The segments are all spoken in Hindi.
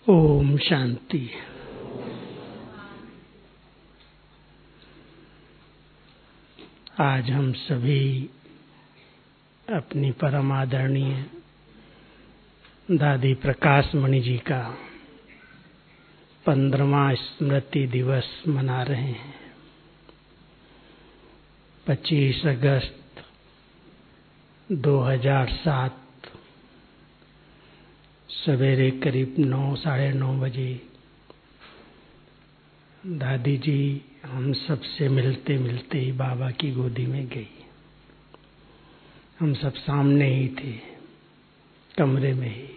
ओम शांति। आज हम सभी अपनी परम आदरणीय दादी प्रकाश मणि जी का 15वां स्मृति दिवस मना रहे हैं। 25 अगस्त 2007 सवेरे करीब 9 साढ़े 9 बजे दादी जी हम सबसे मिलते मिलते ही बाबा की गोदी में गई। हम सब सामने ही थे, कमरे में ही।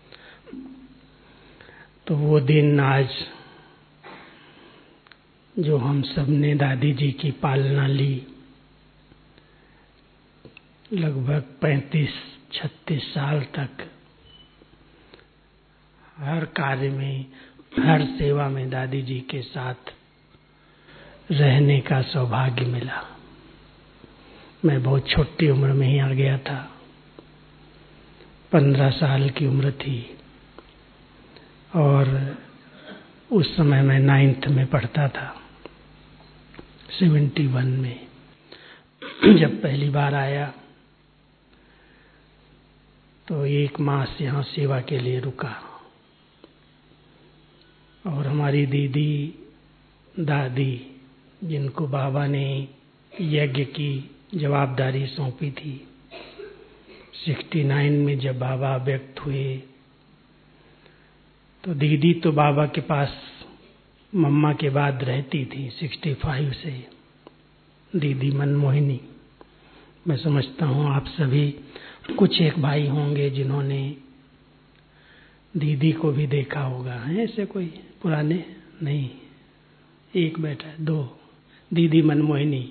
तो वो दिन आज जो हम सब ने दादी जी की पालना ली, लगभग 35-36 साल तक हर कार्य में, हर सेवा में दादी जी के साथ रहने का सौभाग्य मिला। मैं बहुत छोटी उम्र में ही आ गया था, 15 साल की उम्र थी और उस समय मैं 9th में पढ़ता था, 71 में। जब पहली बार आया तो 1 मास यहाँ सेवा के लिए रुका और हमारी दीदी दादी, जिनको बाबा ने यज्ञ की जवाबदारी सौंपी थी, 69 में जब बाबा व्यक्त हुए तो दीदी तो बाबा के पास मम्मा के बाद रहती थी 65 से, दीदी मनमोहिनी। मैं समझता हूँ आप सभी कुछ एक भाई होंगे जिन्होंने दीदी को भी देखा होगा। है ऐसे कोई पुराने? नहीं, एक बैठा है, 2। दीदी मनमोहिनी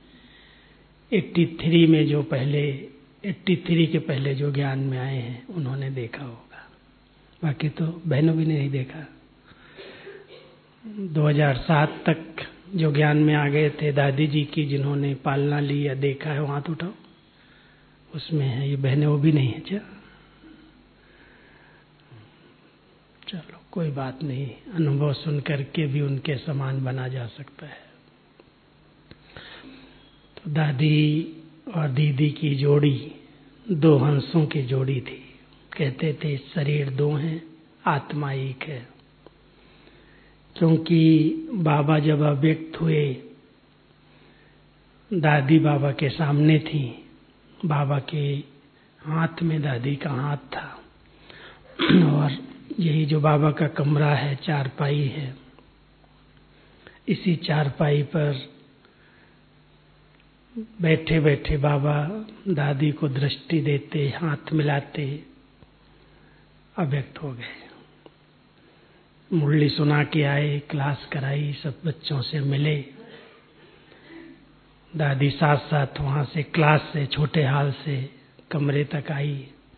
83 में जो पहले 83 के पहले जो ज्ञान में आए हैं उन्होंने देखा होगा, बाकी तो बहनों भी नहीं देखा। 2007 तक जो ज्ञान में आ गए थे दादी जी की, जिन्होंने पालना ली या देखा है, वहां तो उठाओ, उसमें है। ये बहनें वो भी नहीं है क्या? चलो कोई बात नहीं, अनुभव सुन करके भी उनके समान बना जा सकता है। तो दादी और दीदी की जोड़ी 2 हंसों की जोड़ी थी। कहते थे शरीर 2 हैं, आत्मा एक है। क्योंकि बाबा जब अव्यक्त हुए, दादी बाबा के सामने थी, बाबा के हाथ में दादी का हाथ था और यही जो बाबा का कमरा है, चारपाई है, इसी चारपाई पर बैठे बैठे बाबा दादी को दृष्टि देते, हाथ मिलाते अव्यक्त हो गए। मुरली सुना के आए, क्लास कराई, सब बच्चों से मिले। दादी साथ साथ वहां से क्लास से, छोटे हाल से कमरे तक आई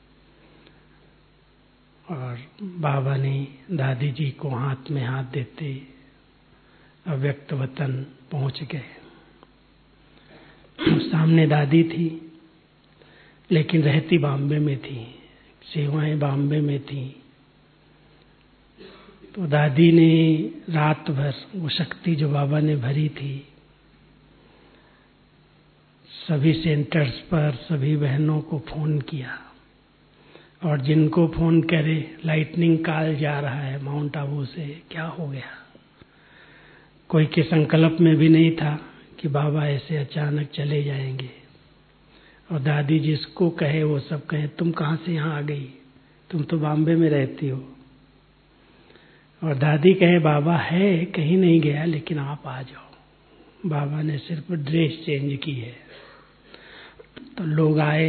और बाबा ने दादी जी को हाथ में हाथ देते अव्यक्त वतन पहुंच गए। सामने दादी थी, लेकिन रहती बॉम्बे में थी, सेवाएं बॉम्बे में थी। तो दादी ने रात भर वो शक्ति जो बाबा ने भरी थी, सभी सेंटर्स पर सभी बहनों को फोन किया और जिनको फोन करे, लाइटनिंग कॉल जा रहा है माउंट आबू से, क्या हो गया? कोई के संकल्प में भी नहीं था कि बाबा ऐसे अचानक चले जाएंगे। और दादी जिसको कहे वो सब कहे, तुम कहाँ से यहाँ आ गई? तुम तो बॉम्बे में रहती हो। और दादी कहे बाबा है, कहीं नहीं गया, लेकिन आप आ जाओ। बाबा ने सिर्फ ड्रेस चेंज की है। तो लोग आए,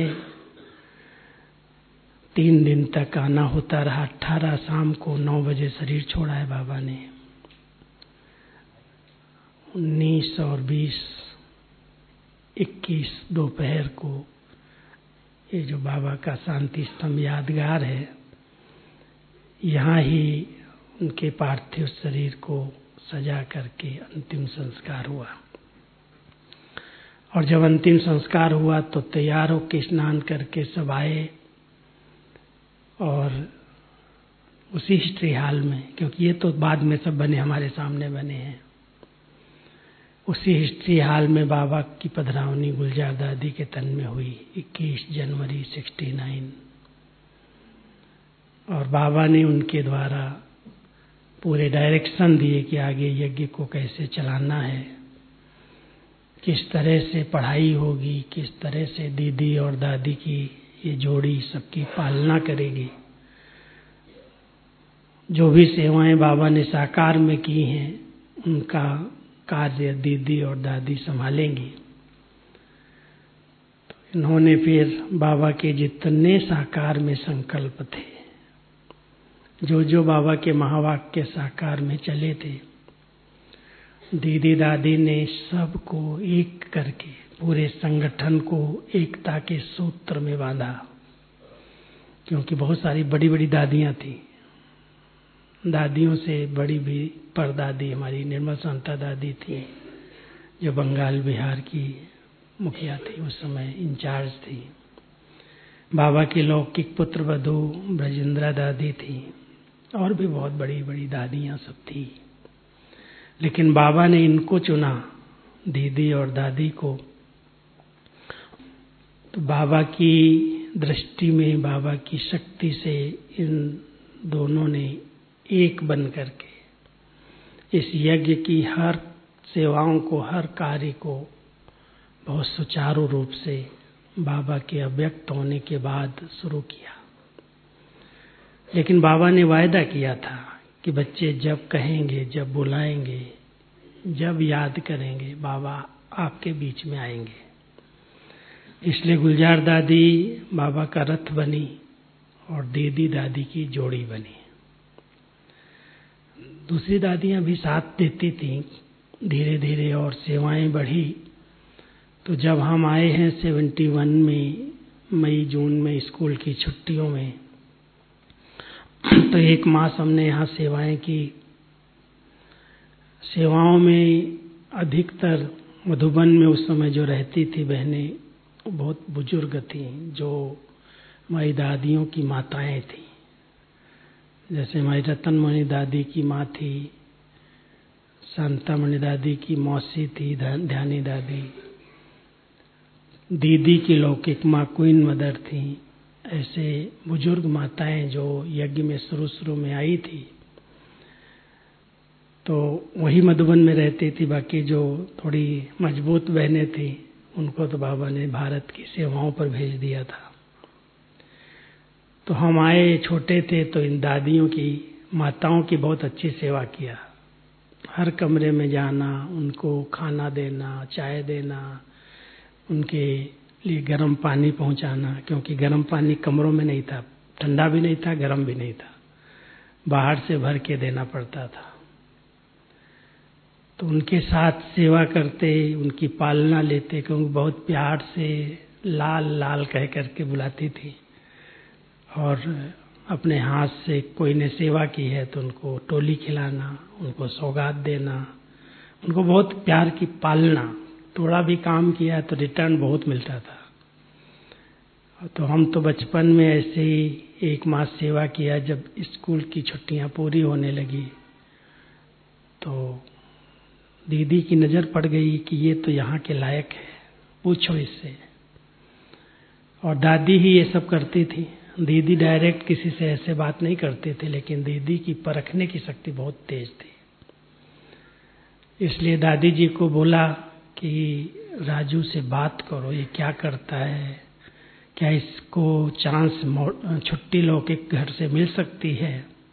3 दिन तक आना होता रहा। 18 शाम को 9 बजे शरीर छोड़ा है बाबा ने। 19 और 20, 21 दोपहर को ये जो बाबा का शांति स्तंभ यादगार है, यहाँ ही उनके पार्थिव शरीर को सजा करके अंतिम संस्कार हुआ। और जब अंतिम संस्कार हुआ तो तैयार होके स्नान करके सब आए और उसी हिस्ट्री हाल में, क्योंकि ये तो बाद में सब बने, हमारे सामने बने हैं। उसी हिस्ट्री हाल में बाबा की पधरावनी गुलजार दादी के तन में हुई 21 जनवरी 69, और बाबा ने उनके द्वारा पूरे डायरेक्शन दिए कि आगे यज्ञ को कैसे चलाना है, किस तरह से पढ़ाई होगी, किस तरह से दीदी और दादी की ये जोड़ी सबकी पालना करेगी। जो भी सेवाएं बाबा ने साकार में की हैं उनका कार्य दीदी और दादी संभालेंगी। तो इन्होंने फिर बाबा के जितने साकार में संकल्प थे, जो जो बाबा के महावाक्य साकार में चले थे, दीदी दादी ने सबको एक करके पूरे संगठन को एकता के सूत्र में बांधा। क्योंकि बहुत सारी बड़ी बड़ी दादियां थी, दादियों से बड़ी भी परदादी हमारी निर्मल शांता दादी थी, जो बंगाल बिहार की मुखिया थी, उस समय इंचार्ज थी। बाबा की लौकिक पुत्र वधू ब्रजेंद्रा दादी थी, और भी बहुत बड़ी बड़ी दादियां सब थी। लेकिन बाबा ने इनको चुना, दीदी और दादी को। तो बाबा की दृष्टि में, बाबा की शक्ति से इन दोनों ने एक बन करके इस यज्ञ की हर सेवाओं को, हर कार्य को बहुत सुचारू रूप से बाबा के अव्यक्त होने के बाद शुरू किया। लेकिन बाबा ने वायदा किया था कि बच्चे जब कहेंगे, जब बुलाएंगे, जब याद करेंगे, बाबा आपके बीच में आएंगे। इसलिए गुलजार दादी बाबा का रथ बनी और दीदी दादी की जोड़ी बनी। दूसरी दादियां भी साथ देती थीं धीरे धीरे, और सेवाएं बढ़ी। तो जब हम आए हैं 71 में मई जून में स्कूल की छुट्टियों में, तो 1 मास हमने यहाँ सेवाएं की। सेवाओं में अधिकतर मधुबन में उस समय जो रहती थी बहनें, बहुत बुजुर्ग थीं, जो हमारी दादियों की माताएं थीं। जैसे हमारी रतनमणि दादी की माँ थी, शांतामणि दादी की मौसी थी, ध्यानी दादी, दीदी की लौकिक माँ क्वीन मदर थी। ऐसे बुजुर्ग माताएं जो यज्ञ में शुरू में आई थी, तो वही मधुबन में रहती थी। बाकी जो थोड़ी मजबूत बहनें थी, उनको तो बाबा ने भारत की सेवाओं पर भेज दिया था। तो हम आए, छोटे थे, तो इन दादियों की, माताओं की बहुत अच्छी सेवा किया। हर कमरे में जाना, उनको खाना देना, चाय देना, उनके लिए गर्म पानी पहुंचाना, क्योंकि गर्म पानी कमरों में नहीं था, ठंडा भी नहीं था, गर्म भी नहीं था, बाहर से भर के देना पड़ता था। तो उनके साथ सेवा करते, उनकी पालना लेते, क्योंकि बहुत प्यार से लाल लाल कह करके बुलाती थी। और अपने हाथ से कोई ने सेवा की है तो उनको टोली खिलाना, उनको सौगात देना, उनको बहुत प्यार की पालना। थोड़ा भी काम किया तो रिटर्न बहुत मिलता था। तो हम तो बचपन में ऐसे ही 1 मास सेवा किया। जब स्कूल की छुट्टियां पूरी होने लगी तो दीदी की नज़र पड़ गई कि ये तो यहाँ के लायक है, पूछो इससे। और दादी ही ये सब करती थी। दीदी डायरेक्ट किसी से ऐसे बात नहीं करते थे, लेकिन दीदी की परखने की शक्ति बहुत तेज थी। इसलिए दादी जी को बोला कि राजू से बात करो, ये क्या करता है, क्या इसको चांस छुट्टी लौके घर से मिल सकती है।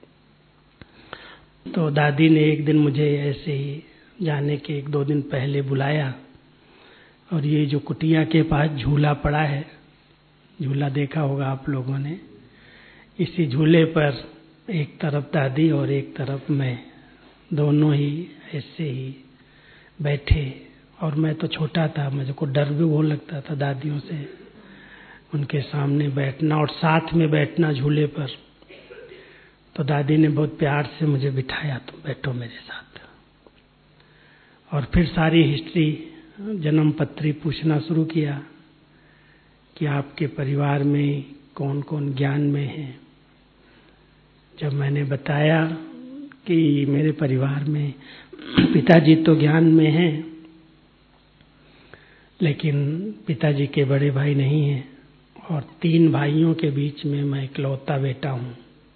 तो दादी ने एक दिन मुझे ऐसे ही जाने के 1-2 दिन पहले बुलाया, और ये जो कुटिया के पास झूला पड़ा है, झूला देखा होगा आप लोगों ने, इसी झूले पर एक तरफ दादी और एक तरफ मैं, दोनों ही ऐसे ही बैठे। और मैं तो छोटा था, मुझे को डर भी बहुत लगता था दादियों से, उनके सामने बैठना और साथ में बैठना झूले पर। तो दादी ने बहुत प्यार से मुझे बिठाया, तुम बैठो मेरे साथ। और फिर सारी हिस्ट्री, जन्म पत्री पूछना शुरू किया कि आपके परिवार में कौन कौन ज्ञान में है, जब मैंने बताया कि मेरे परिवार में पिताजी तो ज्ञान में हैं, लेकिन पिताजी के बड़े भाई नहीं हैं और 3 भाइयों के बीच में मैं इकलौता बेटा हूँ।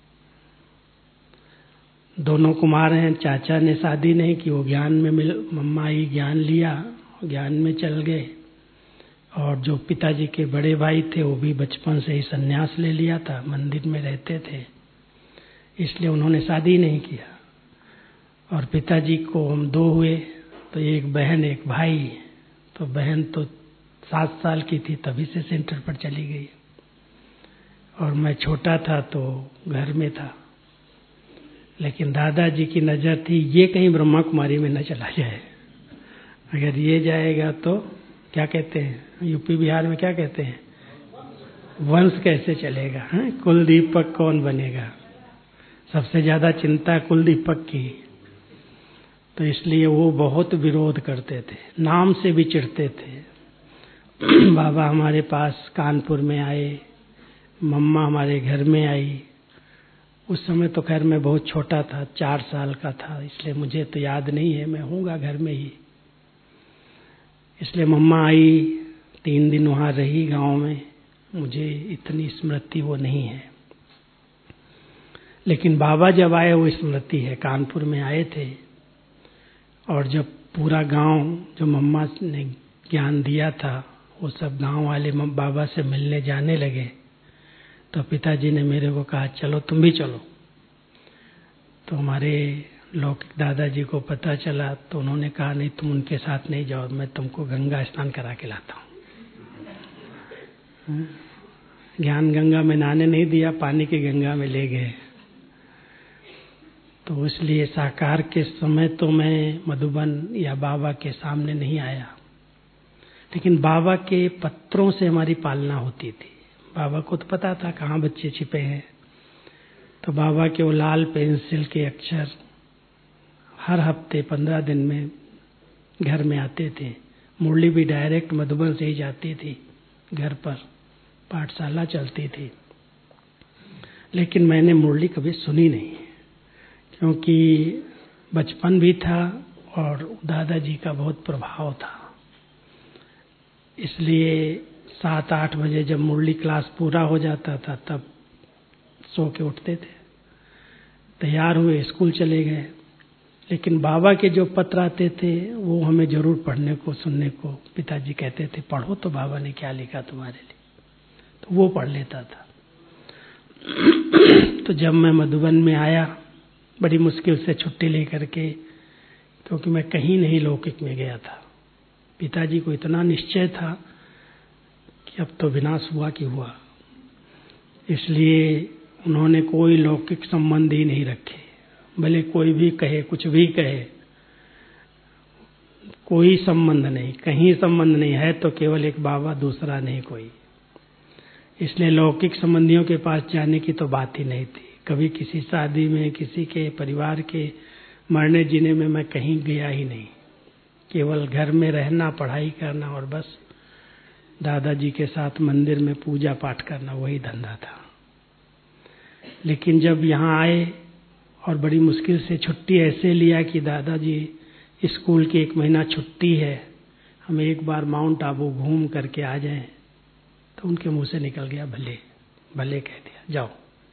दोनों कुमार हैं। चाचा ने शादी नहीं की, वो ज्ञान में मम्मा ही ज्ञान लिया, ज्ञान में चल गए। और जो पिताजी के बड़े भाई थे वो भी बचपन से ही संन्यास ले लिया था, मंदिर में रहते थे, इसलिए उन्होंने शादी नहीं किया। और पिताजी को हम 2 हुए, तो एक बहन एक भाई। तो बहन तो 7 साल की थी तभी से सेंटर पर चली गई और मैं छोटा था तो घर में था। लेकिन दादाजी की नज़र थी ये कहीं ब्रह्मा कुमारी में न चला जाए। अगर ये जाएगा तो क्या कहते हैं, यूपी बिहार में क्या कहते हैं, वंश कैसे चलेगा, कुल दीपक कौन बनेगा। सबसे ज़्यादा चिंता कुल दीपक की। तो इसलिए वो बहुत विरोध करते थे, नाम से भी चिढ़ते थे। बाबा हमारे पास कानपुर में आए, मम्मा हमारे घर में आई। उस समय तो खैर मैं बहुत छोटा था, 4 साल का था, इसलिए मुझे तो याद नहीं है, मैं हूँगा घर में ही। इसलिए मम्मा आई, 3 दिन वहाँ रही गांव में, मुझे इतनी स्मृति वो नहीं है। लेकिन बाबा जब आए वो स्मृति है, कानपुर में आए थे। और जब पूरा गांव जो मम्मा ने ज्ञान दिया था वो सब गांव वाले बाबा से मिलने जाने लगे, तो पिताजी ने मेरे को कहा चलो तुम भी चलो। तो हमारे लौकिक दादाजी को पता चला तो उन्होंने कहा नहीं तुम उनके साथ नहीं जाओ, मैं तुमको गंगा स्नान करा के लाता हूँ। ज्ञान गंगा में नहाने नहीं दिया, पानी की गंगा में ले गए। तो इसलिए साकार के समय तो मैं मधुबन या बाबा के सामने नहीं आया, लेकिन बाबा के पत्रों से हमारी पालना होती थी। बाबा को तो पता था कहाँ बच्चे छिपे हैं, तो बाबा के वो लाल पेंसिल के अक्षर हर हफ्ते 15 दिन में घर में आते थे। मुरली भी डायरेक्ट मधुबन से ही जाती थी, घर पर पाठशाला चलती थी। लेकिन मैंने मुरली कभी सुनी नहीं, क्योंकि बचपन भी था और दादाजी का बहुत प्रभाव था। इसलिए 7-8 बजे जब मुरली क्लास पूरा हो जाता था तब सो के उठते थे, तैयार हुए, स्कूल चले गए। लेकिन बाबा के जो पत्र आते थे वो हमें जरूर पढ़ने को, सुनने को पिताजी कहते थे, पढ़ो तो बाबा ने क्या लिखा तुम्हारे लिए, तो वो पढ़ लेता था। तो जब मैं मधुबन में आया बड़ी मुश्किल से छुट्टी लेकर के, क्योंकि मैं कहीं नहीं लौकिक में गया था। पिताजी को इतना निश्चय था कि अब तो विनाश हुआ कि हुआ, इसलिए उन्होंने कोई लौकिक संबंध ही नहीं रखे। भले कोई भी कहे, कुछ भी कहे, कोई संबंध नहीं, कहीं संबंध नहीं है, तो केवल एक बाबा, दूसरा नहीं कोई। इसलिए लौकिक संबंधियों के पास जाने की तो बात ही नहीं थी। कभी किसी शादी में, किसी के परिवार के मरने जीने में मैं कहीं गया ही नहीं। केवल घर में रहना, पढ़ाई करना और बस दादाजी के साथ मंदिर में पूजा पाठ करना, वही धंधा था। लेकिन जब यहाँ आए और बड़ी मुश्किल से छुट्टी ऐसे लिया कि दादाजी स्कूल की 1 महीना छुट्टी है, हम एक बार माउंट आबू घूम करके आ जाएं, तो उनके मुंह से निकल गया भले। भले कह दिया, जाओ।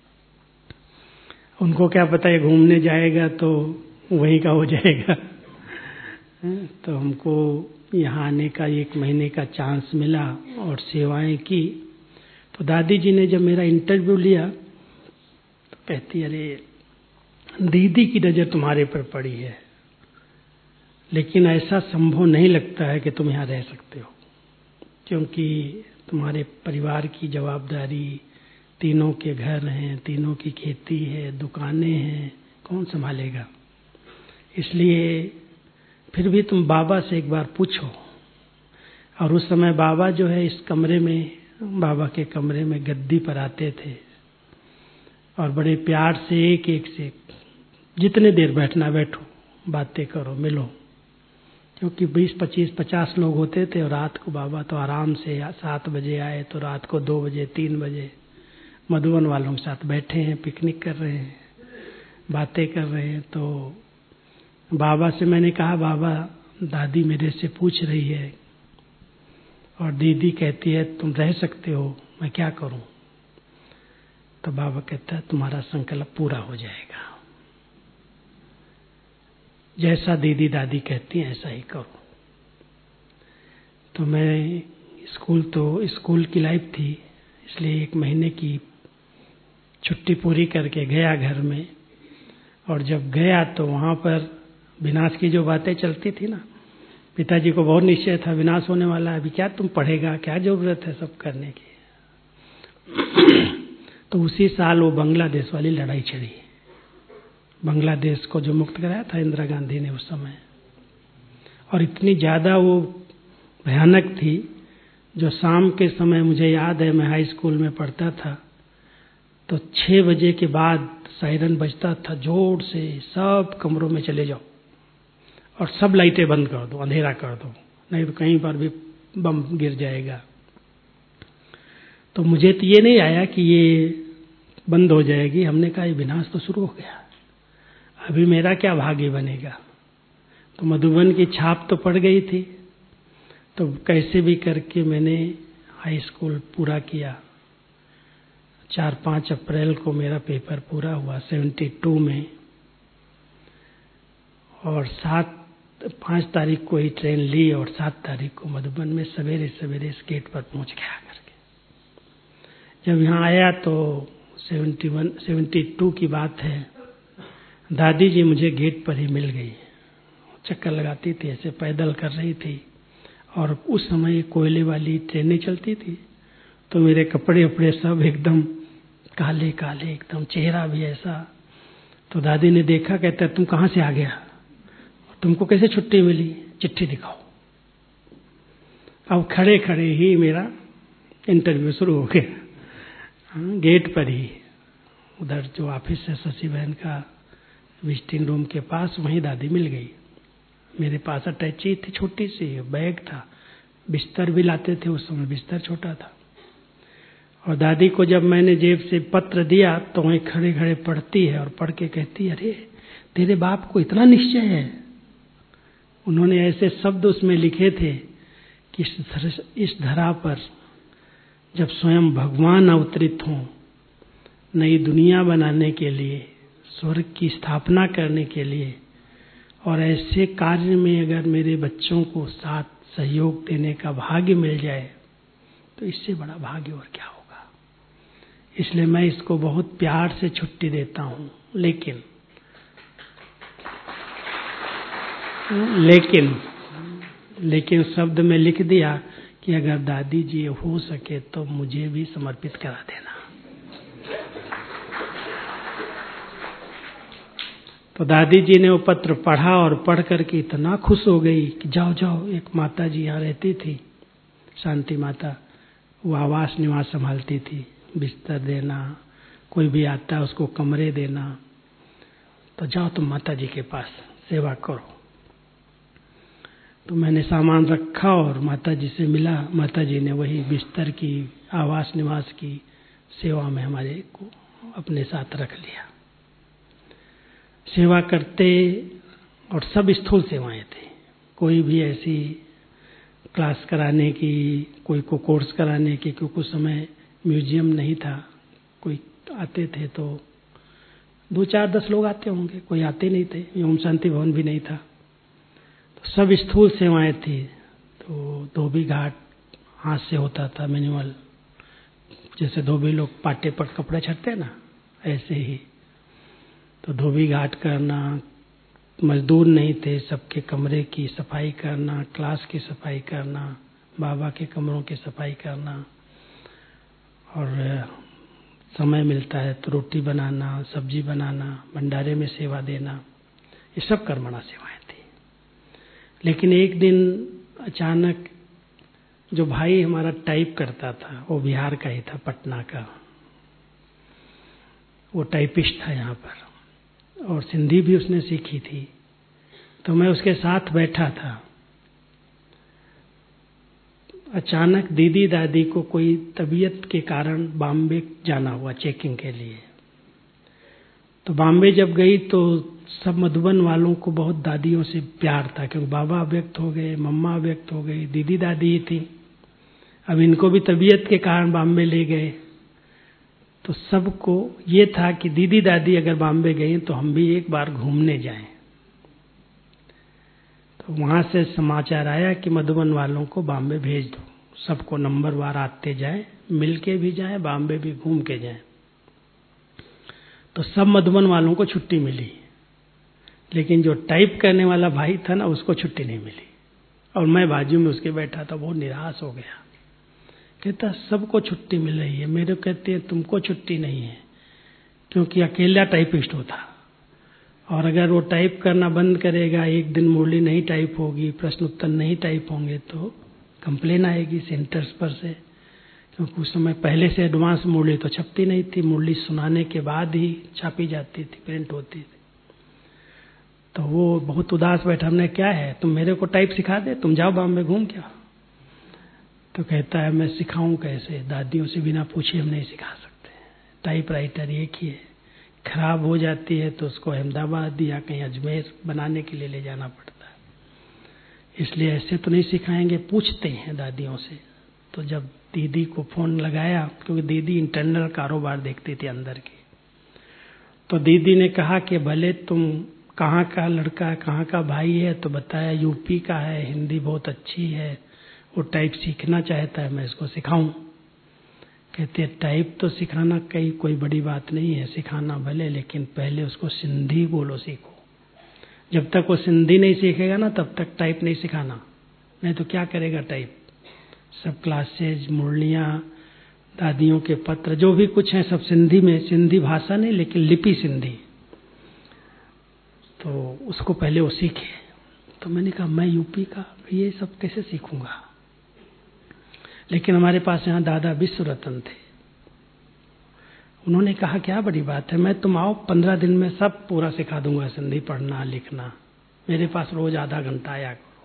उनको क्या पता है घूमने जाएगा तो वहीं का हो जाएगा। तो हमको यहाँ आने का 1 महीने का चांस मिला और सेवाएं की। तो दादी जी ने जब मेरा इंटरव्यू लिया तो कहती, अरे दीदी की नजर तुम्हारे पर पड़ी है, लेकिन ऐसा संभव नहीं लगता है कि तुम यहाँ रह सकते हो, क्योंकि तुम्हारे परिवार की जवाबदारी, तीनों के घर हैं, तीनों की खेती है, दुकानें हैं, कौन संभालेगा। इसलिए फिर भी तुम बाबा से एक बार पूछो। और उस समय बाबा जो है इस कमरे में, बाबा के कमरे में गद्दी पर आते थे और बड़े प्यार से एक एक से जितने देर बैठना बैठो, बातें करो, मिलो। क्योंकि 20, 25, 50 लोग होते थे और रात को बाबा तो आराम से 7 बजे आए तो रात को 2 बजे, 3 बजे मधुबन वालों के साथ बैठे हैं, पिकनिक कर रहे हैं। बातें कर रहे हैं। तो बाबा से मैंने कहा, बाबा दादी मेरे से पूछ रही है और दीदी कहती है तुम रह सकते हो, मैं क्या करूं? तो बाबा कहता है तुम्हारा संकल्प पूरा हो जाएगा, जैसा दीदी दादी कहती हैं ऐसा ही करो। तो मैं स्कूल की लाइफ थी, इसलिए 1 महीने की छुट्टी पूरी करके गया घर में। और जब गया तो वहां पर विनाश की जो बातें चलती थी ना, पिताजी को बहुत निश्चय था विनाश होने वाला है, अभी क्या तुम पढ़ेगा, क्या जरूरत है सब करने की। तो उसी साल वो बांग्लादेश वाली लड़ाई छिड़ी, बांग्लादेश को जो मुक्त कराया था इंदिरा गांधी ने उस समय। और इतनी ज्यादा वो भयानक थी, जो शाम के समय मुझे याद है, मैं हाई स्कूल में पढ़ता था, तो 6 बजे के बाद सायरन बजता था जोर से, सब कमरों में चले जाओ और सब लाइटें बंद कर दो, अंधेरा कर दो, नहीं तो कहीं पर भी बम गिर जाएगा। तो मुझे तो ये नहीं आया कि ये बंद हो जाएगी, हमने कहा ये विनाश तो शुरू हो गया, अभी मेरा क्या भाग्य बनेगा। तो मधुबन की छाप तो पड़ गई थी, तो कैसे भी करके मैंने हाई स्कूल पूरा किया। 4-5 अप्रैल को मेरा पेपर पूरा हुआ 72 में, और 5 तारीख को ही ट्रेन ली और 7 तारीख को मधुबन में सवेरे सवेरे इस गेट पर पहुंच गया करके। जब यहाँ आया तो 72 की बात है, दादी जी मुझे गेट पर ही मिल गई, चक्कर लगाती थी, ऐसे पैदल कर रही थी, और उस समय कोयले वाली ट्रेनें चलती थी, तो मेरे कपड़े उपड़े सब एकदम काले काले, एकदम चेहरा भी ऐसा। तो दादी ने देखा, कहता तुम कहाँ से आ गया, तुमको कैसे छुट्टी मिली, चिट्ठी दिखाओ। अब खड़े खड़े ही मेरा इंटरव्यू शुरू हो गया, गेट पर ही, उधर जो ऑफिस है शशि बहन का विजिटिंग रूम के पास, वहीं दादी मिल गई। मेरे पास अटैची थी, छोटी सी बैग था, बिस्तर भी लाते थे उस समय, बिस्तर छोटा था। और दादी को जब मैंने जेब से पत्र दिया तो वहीं खड़े खड़े पढ़ती है और पढ़ के कहती, अरे तेरे बाप को इतना निश्चय है। उन्होंने ऐसे शब्द उसमें लिखे थे कि इस धरा पर जब स्वयं भगवान अवतरित हों नई दुनिया बनाने के लिए, स्वर्ग की स्थापना करने के लिए, और ऐसे कार्य में अगर मेरे बच्चों को साथ सहयोग देने का भाग्य मिल जाए तो इससे बड़ा भाग्य और क्या होगा। इसलिए मैं इसको बहुत प्यार से छुट्टी देता हूं। लेकिन शब्द में लिख दिया कि अगर दादी जी हो सके तो मुझे भी समर्पित करा देना। तो दादी जी ने वो पत्र पढ़ा और पढ़ करके इतना खुश हो गई कि जाओ जाओ। एक माता जी यहाँ रहती थी, शांति माता, वो आवास निवास संभालती थी, बिस्तर देना, कोई भी आता है उसको कमरे देना, तो जाओ तुम माता जी के पास सेवा करो। तो मैंने सामान रखा और माता जी से मिला। माता जी ने वही बिस्तर की, आवास निवास की सेवा में हमारे को अपने साथ रख लिया। सेवा करते, और सब स्थूल सेवाएं थी, कोई भी ऐसी क्लास कराने की, कोई को कोर्स कराने की, क्योंकि उस समय म्यूजियम नहीं था, कोई आते थे तो 2-4-10 लोग आते होंगे, कोई आते नहीं थे, ओम शांति भवन भी नहीं था, तो सब स्थूल सेवाएं थी। तो धोबी घाट हाथ से होता था, मैनुअल, जैसे धोबी लोग पाटे पर कपड़े छटते ना, ऐसे ही। तो धोबी घाट करना, मजदूर नहीं थे, सबके कमरे की सफाई करना, क्लास की सफाई करना, बाबा के कमरों की सफाई करना, और समय मिलता है तो रोटी बनाना, सब्जी बनाना, भंडारे में सेवा देना, ये सब कर्मणा सेवाएं थी। लेकिन एक दिन अचानक जो भाई हमारा टाइप करता था, वो बिहार का ही था, पटना का, वो टाइपिस्ट था यहाँ पर, और सिंधी भी उसने सीखी थी। तो मैं उसके साथ बैठा था। अचानक दीदी दादी को कोई तबीयत के कारण बॉम्बे जाना हुआ चेकिंग के लिए। तो बॉम्बे जब गई तो सब मधुबन वालों को बहुत दादियों से प्यार था, क्योंकि बाबा अव्यक्त हो गए, मम्मा अव्यक्त हो गई, दीदी दादी ही थी। अब इनको भी तबीयत के कारण बॉम्बे ले गए, तो सबको ये था कि दीदी दादी अगर बॉम्बे गई तो हम भी एक बार घूमने जाएं। तो वहां से समाचार आया कि मधुबन वालों को बॉम्बे भेज दो, सबको नंबरवार आते जाए, मिल के भी जाए, बॉम्बे भी घूम के जाए। तो सब मधुबन वालों को छुट्टी मिली, लेकिन जो टाइप करने वाला भाई था ना, उसको छुट्टी नहीं मिली। और मैं बाजू में उसके बैठा था, बहुत निराश हो गया। कहता सबको छुट्टी मिल रही है, मेरे कहते हैं तुमको छुट्टी नहीं है, क्योंकि अकेला टाइपिस्ट होता, और अगर वो टाइप करना बंद करेगा, एक दिन मुरली नहीं टाइप होगी, प्रश्न उत्तर नहीं टाइप होंगे, तो कंप्लेन आएगी सेंटर्स पर से। क्योंकि उस समय पहले से एडवांस मुरली तो छपती नहीं थी, मुरली सुनाने के बाद ही छापी जाती थी, प्रिंट होती थी। तो वो बहुत उदास बैठा, हमने क्या है, तुम मेरे को टाइप सिखा दे, तुम जाओ बॉम्बे घूम क्या। तो कहता है मैं सिखाऊं कैसे, दादियों से बिना पूछे हम नहीं सिखा सकते, टाइप राइटर एक ही है, खराब हो जाती है तो उसको अहमदाबाद या कहीं अजमेर बनाने के लिए ले जाना पड़ता है, इसलिए ऐसे तो नहीं सिखाएंगे, पूछते हैं दादियों से। तो जब दीदी को फोन लगाया, क्योंकि दीदी इंटरनल कारोबार देखती थी अंदर की, तो दीदी ने कहा कि भले तुम कहाँ का लड़का है, कहाँ का भाई है, तो बताया यूपी का है, हिंदी बहुत अच्छी है, वो टाइप सीखना चाहता है, मैं इसको सिखाऊं। कहते टाइप तो सिखाना कोई बड़ी बात नहीं है, सिखाना भले, लेकिन पहले उसको सिंधी बोलो सीखो। जब तक वो सिंधी नहीं सीखेगा ना, तब तक टाइप नहीं सिखाना, नहीं तो क्या करेगा टाइप। सब क्लासेज, मुरलियाँ, दादियों के पत्र, जो भी कुछ है सब सिंधी में, सिंधी भाषा नहीं लेकिन लिपि सिंधी, तो उसको पहले वो सीखे। तो मैंने कहा मैं यूपी का, ये सब कैसे सीखूंगा। लेकिन हमारे पास यहाँ दादा विश्व रतन थे, उन्होंने कहा क्या बड़ी बात है, मैं तुम आओ 15 दिन में सब पूरा सिखा दूंगा, सिंधी पढ़ना लिखना, मेरे पास रोज आधा घंटा आया करो।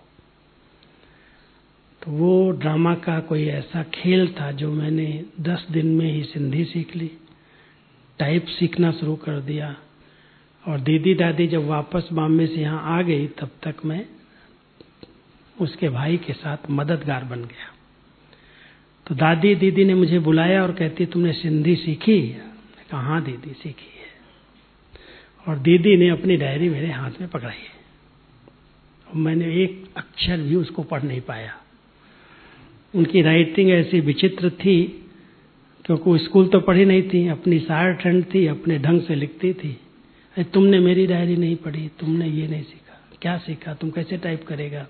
तो वो ड्रामा का कोई ऐसा खेल था जो मैंने 10 दिन में ही सिंधी सीख ली, टाइप सीखना शुरू कर दिया। और दीदी दादी जब वापस बॉम्बे से यहाँ आ गई, तब तक मैं उसके भाई के साथ मददगार बन गया। तो दादी दीदी ने मुझे बुलाया और कहती तुमने सिंधी सीखी? मैंने कहा हाँ दीदी सीखी है। और दीदी ने अपनी डायरी मेरे हाथ में पकड़ाई, और मैंने एक अक्षर भी उसको पढ़ नहीं पाया। उनकी राइटिंग ऐसी विचित्र थी, क्योंकि वो स्कूल तो पढ़ी नहीं थी, अपनी सार ठंड थी, अपने ढंग से लिखती थी। तुमने मेरी डायरी नहीं पढ़ी, तुमने ये नहीं सीखा, क्या सीखा, तुम कैसे टाइप करेगा।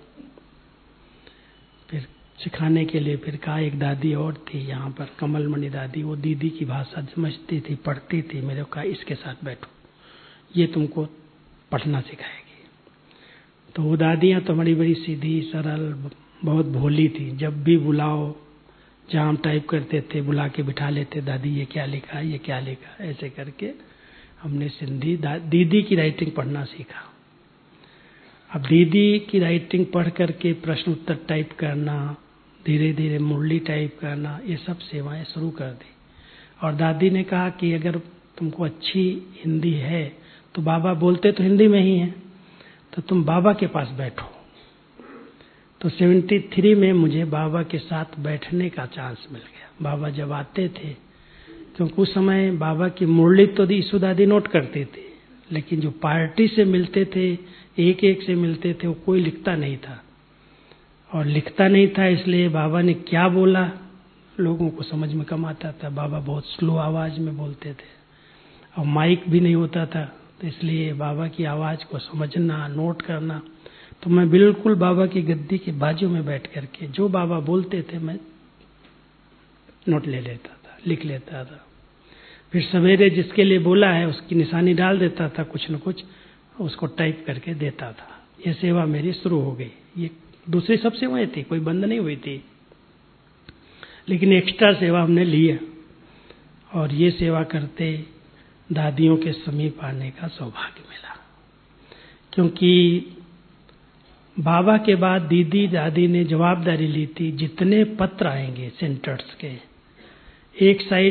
फिर सिखाने के लिए फिर कहा, एक दादी और थी यहाँ पर, कमलमणि दादी, वो दीदी की भाषा समझती थी, पढ़ती थी, मेरे को कहा इसके साथ बैठो, ये तुमको पढ़ना सिखाएगी। तो वो दादियाँ तो बड़ी बड़ी सीधी सरल, बहुत भोली थी। जब भी बुलाओ, जहाँ हम टाइप करते थे बुला के बिठा लेते, दादी ये क्या लिखा, ये क्या लिखा, ऐसे करके हमने सिंधी दीदी की राइटिंग पढ़ना सीखा। अब दीदी की राइटिंग पढ़ करके प्रश्न उत्तर टाइप करना, धीरे धीरे मुरली टाइप करना, ये सब सेवाएं शुरू कर दी। और दादी ने कहा कि अगर तुमको अच्छी हिंदी है, तो बाबा बोलते तो हिंदी में ही हैं, तो तुम बाबा के पास बैठो। तो 73 में मुझे बाबा के साथ बैठने का चांस मिल गया। बाबा जब आते थे, क्योंकि उस समय बाबा की मुरली तो ईसु दादी नोट करती थी, लेकिन जो पार्टी से मिलते थे, एक एक से मिलते थे, वो कोई लिखता नहीं था। और लिखता नहीं था इसलिए बाबा ने क्या बोला लोगों को समझ में कम आता था। बाबा बहुत स्लो आवाज में बोलते थे, और माइक भी नहीं होता था, तो इसलिए बाबा की आवाज को समझना, नोट करना। तो मैं बिल्कुल बाबा की गद्दी के बाजू में बैठ करके जो बाबा बोलते थे मैं नोट ले लेता था, लिख लेता था। फिर सवेरे जिसके लिए बोला है उसकी निशानी डाल देता था, कुछ न कुछ उसको टाइप करके देता था। ये सेवा मेरी शुरू हो गई। ये दूसरी सब सेवाएं थी, कोई बंद नहीं हुई थी, लेकिन एक्स्ट्रा सेवा हमने ली है। और ये सेवा करते दादियों के समीप आने का सौभाग्य मिला, क्योंकि बाबा के बाद दीदी दादी ने जवाबदारी ली थी, जितने पत्र आएंगे सेंटर्स के, एक साइड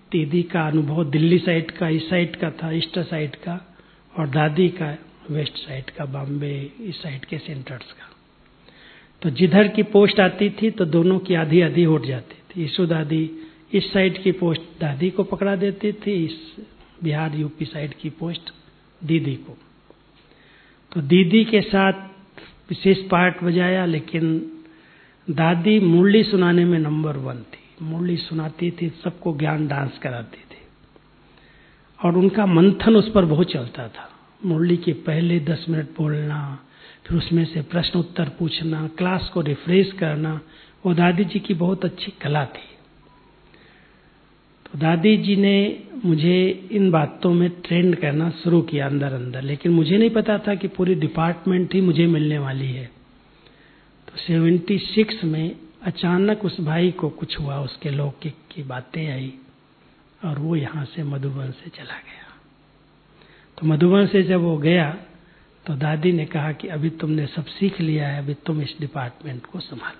दीदी का अनुभव दिल्ली साइड का, इस साइड का था, ईस्ट साइड का, और दादी का वेस्ट साइड का, बॉम्बे इस साइड के सेंटर्स का। तो जिधर की पोस्ट आती थी तो दोनों की आधी आधी उठ जाती थी। ईशु दादी इस साइड की पोस्ट दादी को पकड़ा देती थी, इस बिहार यूपी साइड की पोस्ट दीदी को। तो दीदी के साथ विशेष पार्ट बजाया, लेकिन दादी मुरली सुनाने में नंबर 1 थी। मुरली सुनाती थी, सबको ज्ञान डांस कराती थी, और उनका मंथन उस पर बहुत चलता था। मुरली के पहले 10 मिनट बोलना, फिर उसमें से प्रश्न उत्तर पूछना, क्लास को रिफ्रेश करना, वो दादी जी की बहुत अच्छी कला थी। तो दादी जी ने मुझे इन बातों में ट्रेंड करना शुरू किया अंदर अंदर, लेकिन मुझे नहीं पता था कि पूरी डिपार्टमेंट ही मुझे मिलने वाली है। तो 76 में अचानक उस भाई को कुछ हुआ, उसके लौकिक की बातें आई, और वो यहाँ से मधुबन से चला गया। तो मधुबन से जब वो गया तो दादी ने कहा कि अभी तुमने सब सीख लिया है, अभी तुम इस डिपार्टमेंट को संभालो।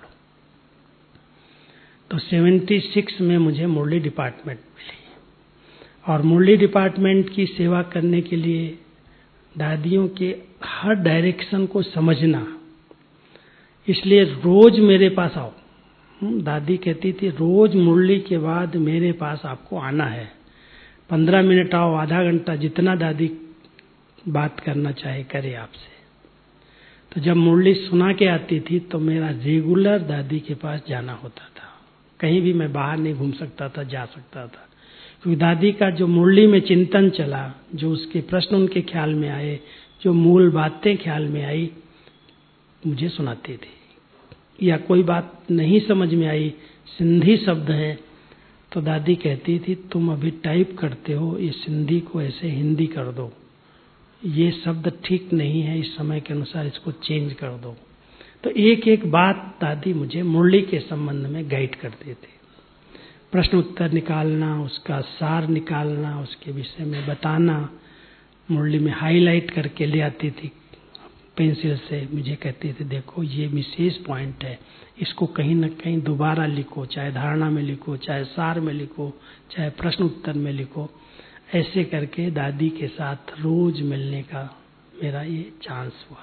तो 76 में मुझे मुरली डिपार्टमेंट मिली, और मुरली डिपार्टमेंट की सेवा करने के लिए दादियों के हर डायरेक्शन को समझना, इसलिए रोज मेरे पास आओ। दादी कहती थी रोज मुरली के बाद मेरे पास आपको आना है, 15 मिनट आओ, आधा घंटा, जितना दादी बात करना चाहे करे आपसे। तो जब मुरली सुना के आती थी तो मेरा रेगुलर दादी के पास जाना होता था। कहीं भी मैं बाहर नहीं घूम सकता था, जा सकता था, क्योंकि दादी का जो मुरली में चिंतन चला, जो उसके प्रश्न उनके ख्याल में आए, जो मूल बातें ख्याल में आई, मुझे सुनाती थी। या कोई बात नहीं समझ में आई, सिंधी शब्द है, तो दादी कहती थी तुम अभी टाइप करते हो, ये सिंधी को ऐसे हिंदी कर दो, ये शब्द ठीक नहीं है, इस समय के अनुसार इसको चेंज कर दो। तो एक एक बात दादी मुझे मुरली के संबंध में गाइड करते थे। प्रश्न उत्तर निकालना, उसका सार निकालना, उसके विषय में बताना, मुरली में हाईलाइट करके ले आती थी पेंसिल से, मुझे कहती थी देखो ये विशेष पॉइंट है, इसको कहीं न कहीं दोबारा लिखो, चाहे धारणा में लिखो, चाहे सार में लिखो, चाहे प्रश्न उत्तर में लिखो। ऐसे करके दादी के साथ रोज मिलने का मेरा ये चांस हुआ।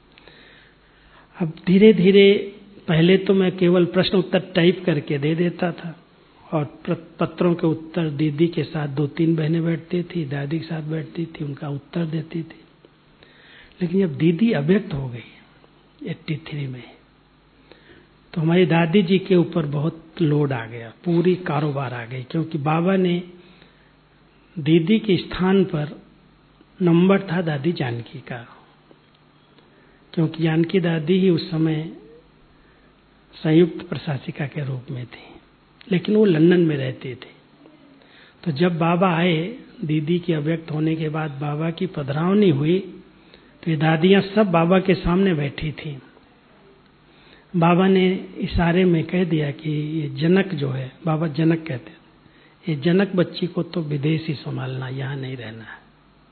अब धीरे धीरे, पहले तो मैं केवल प्रश्न उत्तर टाइप करके दे देता था, और पत्रों के उत्तर दीदी के साथ 2-3 बहनें बैठती थी, दादी के साथ बैठती थी, उनका उत्तर देती थी। लेकिन जब दीदी अव्यक्त हो गई 83 में, तो हमारी दादी जी के ऊपर बहुत लोड आ गया, पूरी कारोबार आ गई, क्योंकि बाबा ने दीदी के स्थान पर नंबर था दादी जानकी का, क्योंकि जानकी दादी ही उस समय संयुक्त प्रशासिका के रूप में थी, लेकिन वो लंदन में रहती थी। तो जब बाबा आए, दीदी के अव्यक्त होने के बाद बाबा की पधरावनी हुई, तो ये दादियां सब बाबा के सामने बैठी थी। बाबा ने इशारे में कह दिया कि ये जनक जो है, बाबा जनक कहते हैं, ये जनक बच्ची को तो विदेश ही संभालना, यहाँ नहीं रहना है।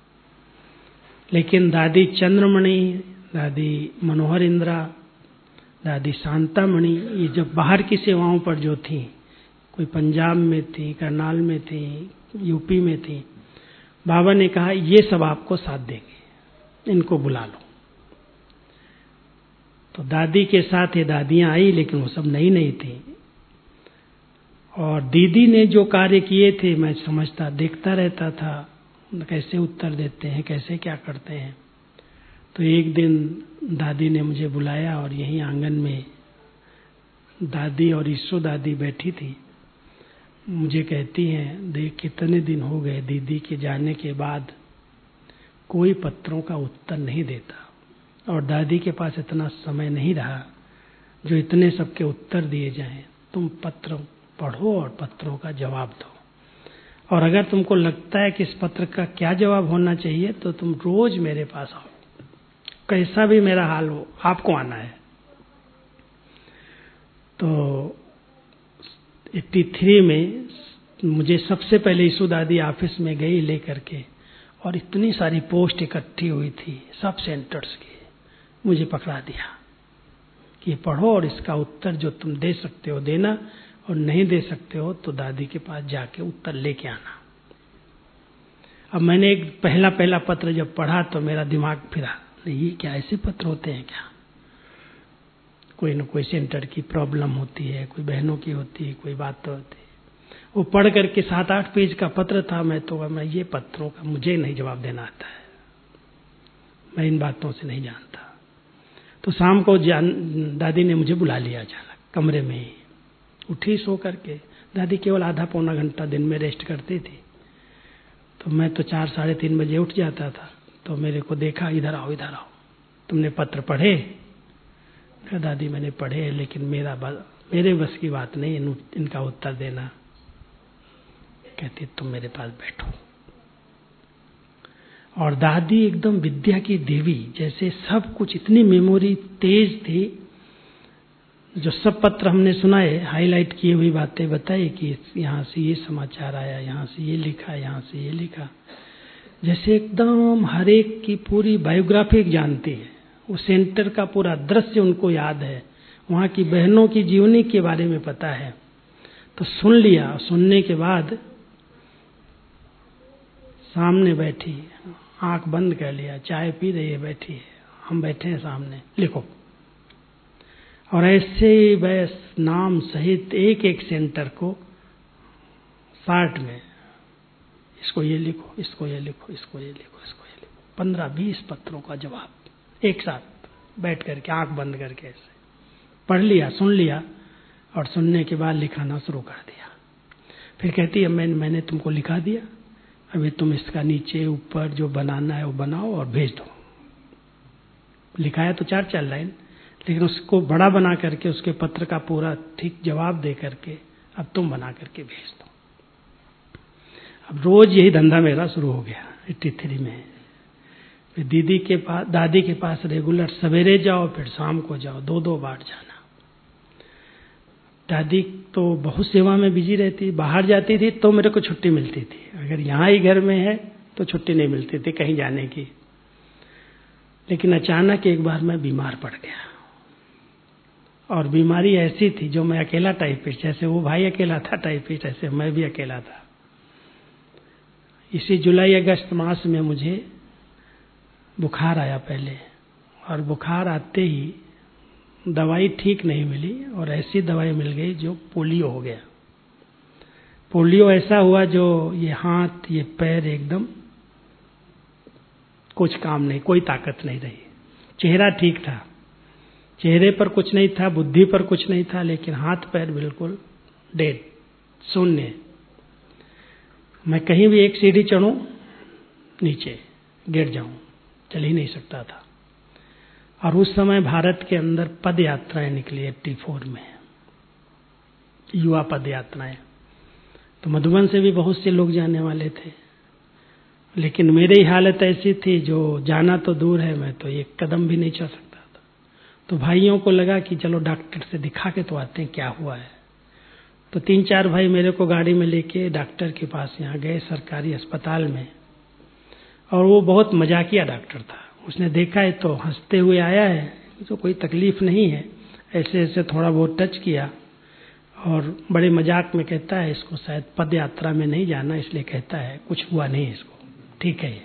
लेकिन दादी चंद्रमणि, दादी मनोहर इंदिरा, दादी शांतामणि, ये जब बाहर की सेवाओं पर जो थी, कोई पंजाब में थी, करनाल में थी, यूपी में थी, बाबा ने कहा ये सब आपको साथ देंगे, इनको बुला लो। तो दादी के साथ ये दादियां आई, लेकिन वो सब नई नई थी, और दीदी ने जो कार्य किए थे मैं समझता, देखता रहता था, कैसे उत्तर देते हैं, कैसे क्या करते हैं। तो एक दिन दादी ने मुझे बुलाया, और यहीं आंगन में दादी और ईशो दादी बैठी थी। मुझे कहती हैं, देख कितने दिन हो गए दीदी के जाने के बाद कोई पत्रों का उत्तर नहीं देता, और दादी के पास इतना समय नहीं रहा जो इतने सबके उत्तर दिए जाएं। तुम पत्र पढ़ो और पत्रों का जवाब दो, और अगर तुमको लगता है कि इस पत्र का क्या जवाब होना चाहिए तो तुम रोज मेरे पास आओ, कैसा भी मेरा हाल हो, आपको आना है। तो 83 में मुझे सबसे पहले ईशु दादी ऑफिस में गई लेकर के, और इतनी सारी पोस्ट इकट्ठी हुई थी सब सेंटर्स की, मुझे पकड़ा दिया कि पढ़ो और इसका उत्तर जो तुम दे सकते हो देना, और नहीं दे सकते हो तो दादी के पास जाके उत्तर लेके आना। अब मैंने एक पहला पत्र जब पढ़ा तो मेरा दिमाग फिरा, ये क्या ऐसे पत्र होते हैं क्या? कोई न कोई सेंटर की प्रॉब्लम होती है, कोई बहनों की होती है, कोई बात तो होती है। वो पढ़ करके 7-8 पेज का पत्र था। मैं ये पत्रों का मुझे नहीं जवाब देना आता है, मैं इन बातों से नहीं जानता। तो शाम को दादी ने मुझे बुला लिया अचानक कमरे में ही। उठी सो करके, दादी केवल आधा पौना घंटा दिन में रेस्ट करती थी, तो मैं तो 4 साढ़े 3 बजे उठ जाता था। तो मेरे को देखा, इधर आओ इधर आओ, तुमने पत्र पढ़े? कहा दादी मैंने पढ़े, लेकिन मेरे बस की बात नहीं इनका उत्तर देना। कहती तुम मेरे पास बैठो। और दादी एकदम विद्या की देवी, जैसे सब कुछ, इतनी मेमोरी तेज थी। जो सब पत्र हमने सुनाए, हाईलाइट किए हुई बातें बताई कि यहाँ से ये समाचार आया, यहाँ से ये लिखा, यहाँ से ये लिखा, जैसे एकदम हर एक की पूरी बायोग्राफी जानती है। वो सेंटर का पूरा दृश्य उनको याद है, वहाँ की बहनों की जीवनी के बारे में पता है। तो सुन लिया। सुनने के बाद सामने बैठी, आंख बंद कर लिया, चाय पी रही है, बैठी है, हम बैठे हैं सामने, लिखो। और ऐसे बस नाम सहित एक एक सेंटर को शार्ट में, इसको ये लिखो, इसको ये लिखो, इसको ये लिखो, इसको ये लिखो, 15-20 पत्रों का जवाब एक साथ बैठ करके आंख बंद करके ऐसे पढ़ लिया, सुन लिया। और सुनने के बाद लिखाना शुरू कर दिया। फिर कहती है मैंने तुमको लिखा दिया, अभी तुम इसका नीचे ऊपर जो बनाना है वो बनाओ और भेज दो। लिखाया तो 4-4 लाइन, लेकिन उसको बड़ा बना करके उसके पत्र का पूरा ठीक जवाब दे करके अब तुम बना करके भेज दो। अब रोज यही धंधा मेरा शुरू हो गया 83 में। फिर दादी के पास रेगुलर सवेरे जाओ, फिर शाम को जाओ, 2-2 बार जाना। दादी तो बहुत सेवा में बिजी रहती, बाहर जाती थी तो मेरे को छुट्टी मिलती थी, अगर यहाँ ही घर में है तो छुट्टी नहीं मिलती थी कहीं जाने की। लेकिन अचानक एक बार मैं बीमार पड़ गया, और बीमारी ऐसी थी जो मैं अकेला टाइपिस्ट, जैसे वो भाई अकेला था टाइपिस्ट, ऐसे मैं भी अकेला था। इसी जुलाई अगस्त मास में मुझे बुखार आया पहले, और बुखार आते ही दवाई ठीक नहीं मिली, और ऐसी दवाई मिल गई जो पोलियो हो गया। पोलियो ऐसा हुआ जो ये हाथ ये पैर एकदम कुछ काम नहीं, कोई ताकत नहीं रही। चेहरा ठीक था, चेहरे पर कुछ नहीं था, बुद्धि पर कुछ नहीं था, लेकिन हाथ पैर बिल्कुल डेड, शून्य। मैं कहीं भी एक सीढ़ी चढ़ूं नीचे गिर जाऊं, चल ही नहीं सकता था। और उस समय भारत के अंदर पद यात्राएं निकली 84 में, युवा पद यात्राएं। तो मधुबन से भी बहुत से लोग जाने वाले थे, लेकिन मेरी हालत ऐसी थी जो जाना तो दूर है, मैं तो एक कदम भी नहीं चल सकता था। तो भाइयों को लगा कि चलो डॉक्टर से दिखा के तो आते हैं क्या हुआ है। तो 3-4 भाई मेरे को गाड़ी में लेके डॉक्टर के पास यहाँ गए सरकारी अस्पताल में, और वो बहुत मजाकिया डॉक्टर था। उसने देखा है तो हंसते हुए आया है, तो कोई तकलीफ नहीं है, ऐसे ऐसे थोड़ा बहुत टच किया, और बड़े मजाक में कहता है इसको शायद पद यात्रा में नहीं जाना, इसलिए कहता है कुछ हुआ नहीं इसको, ठीक है।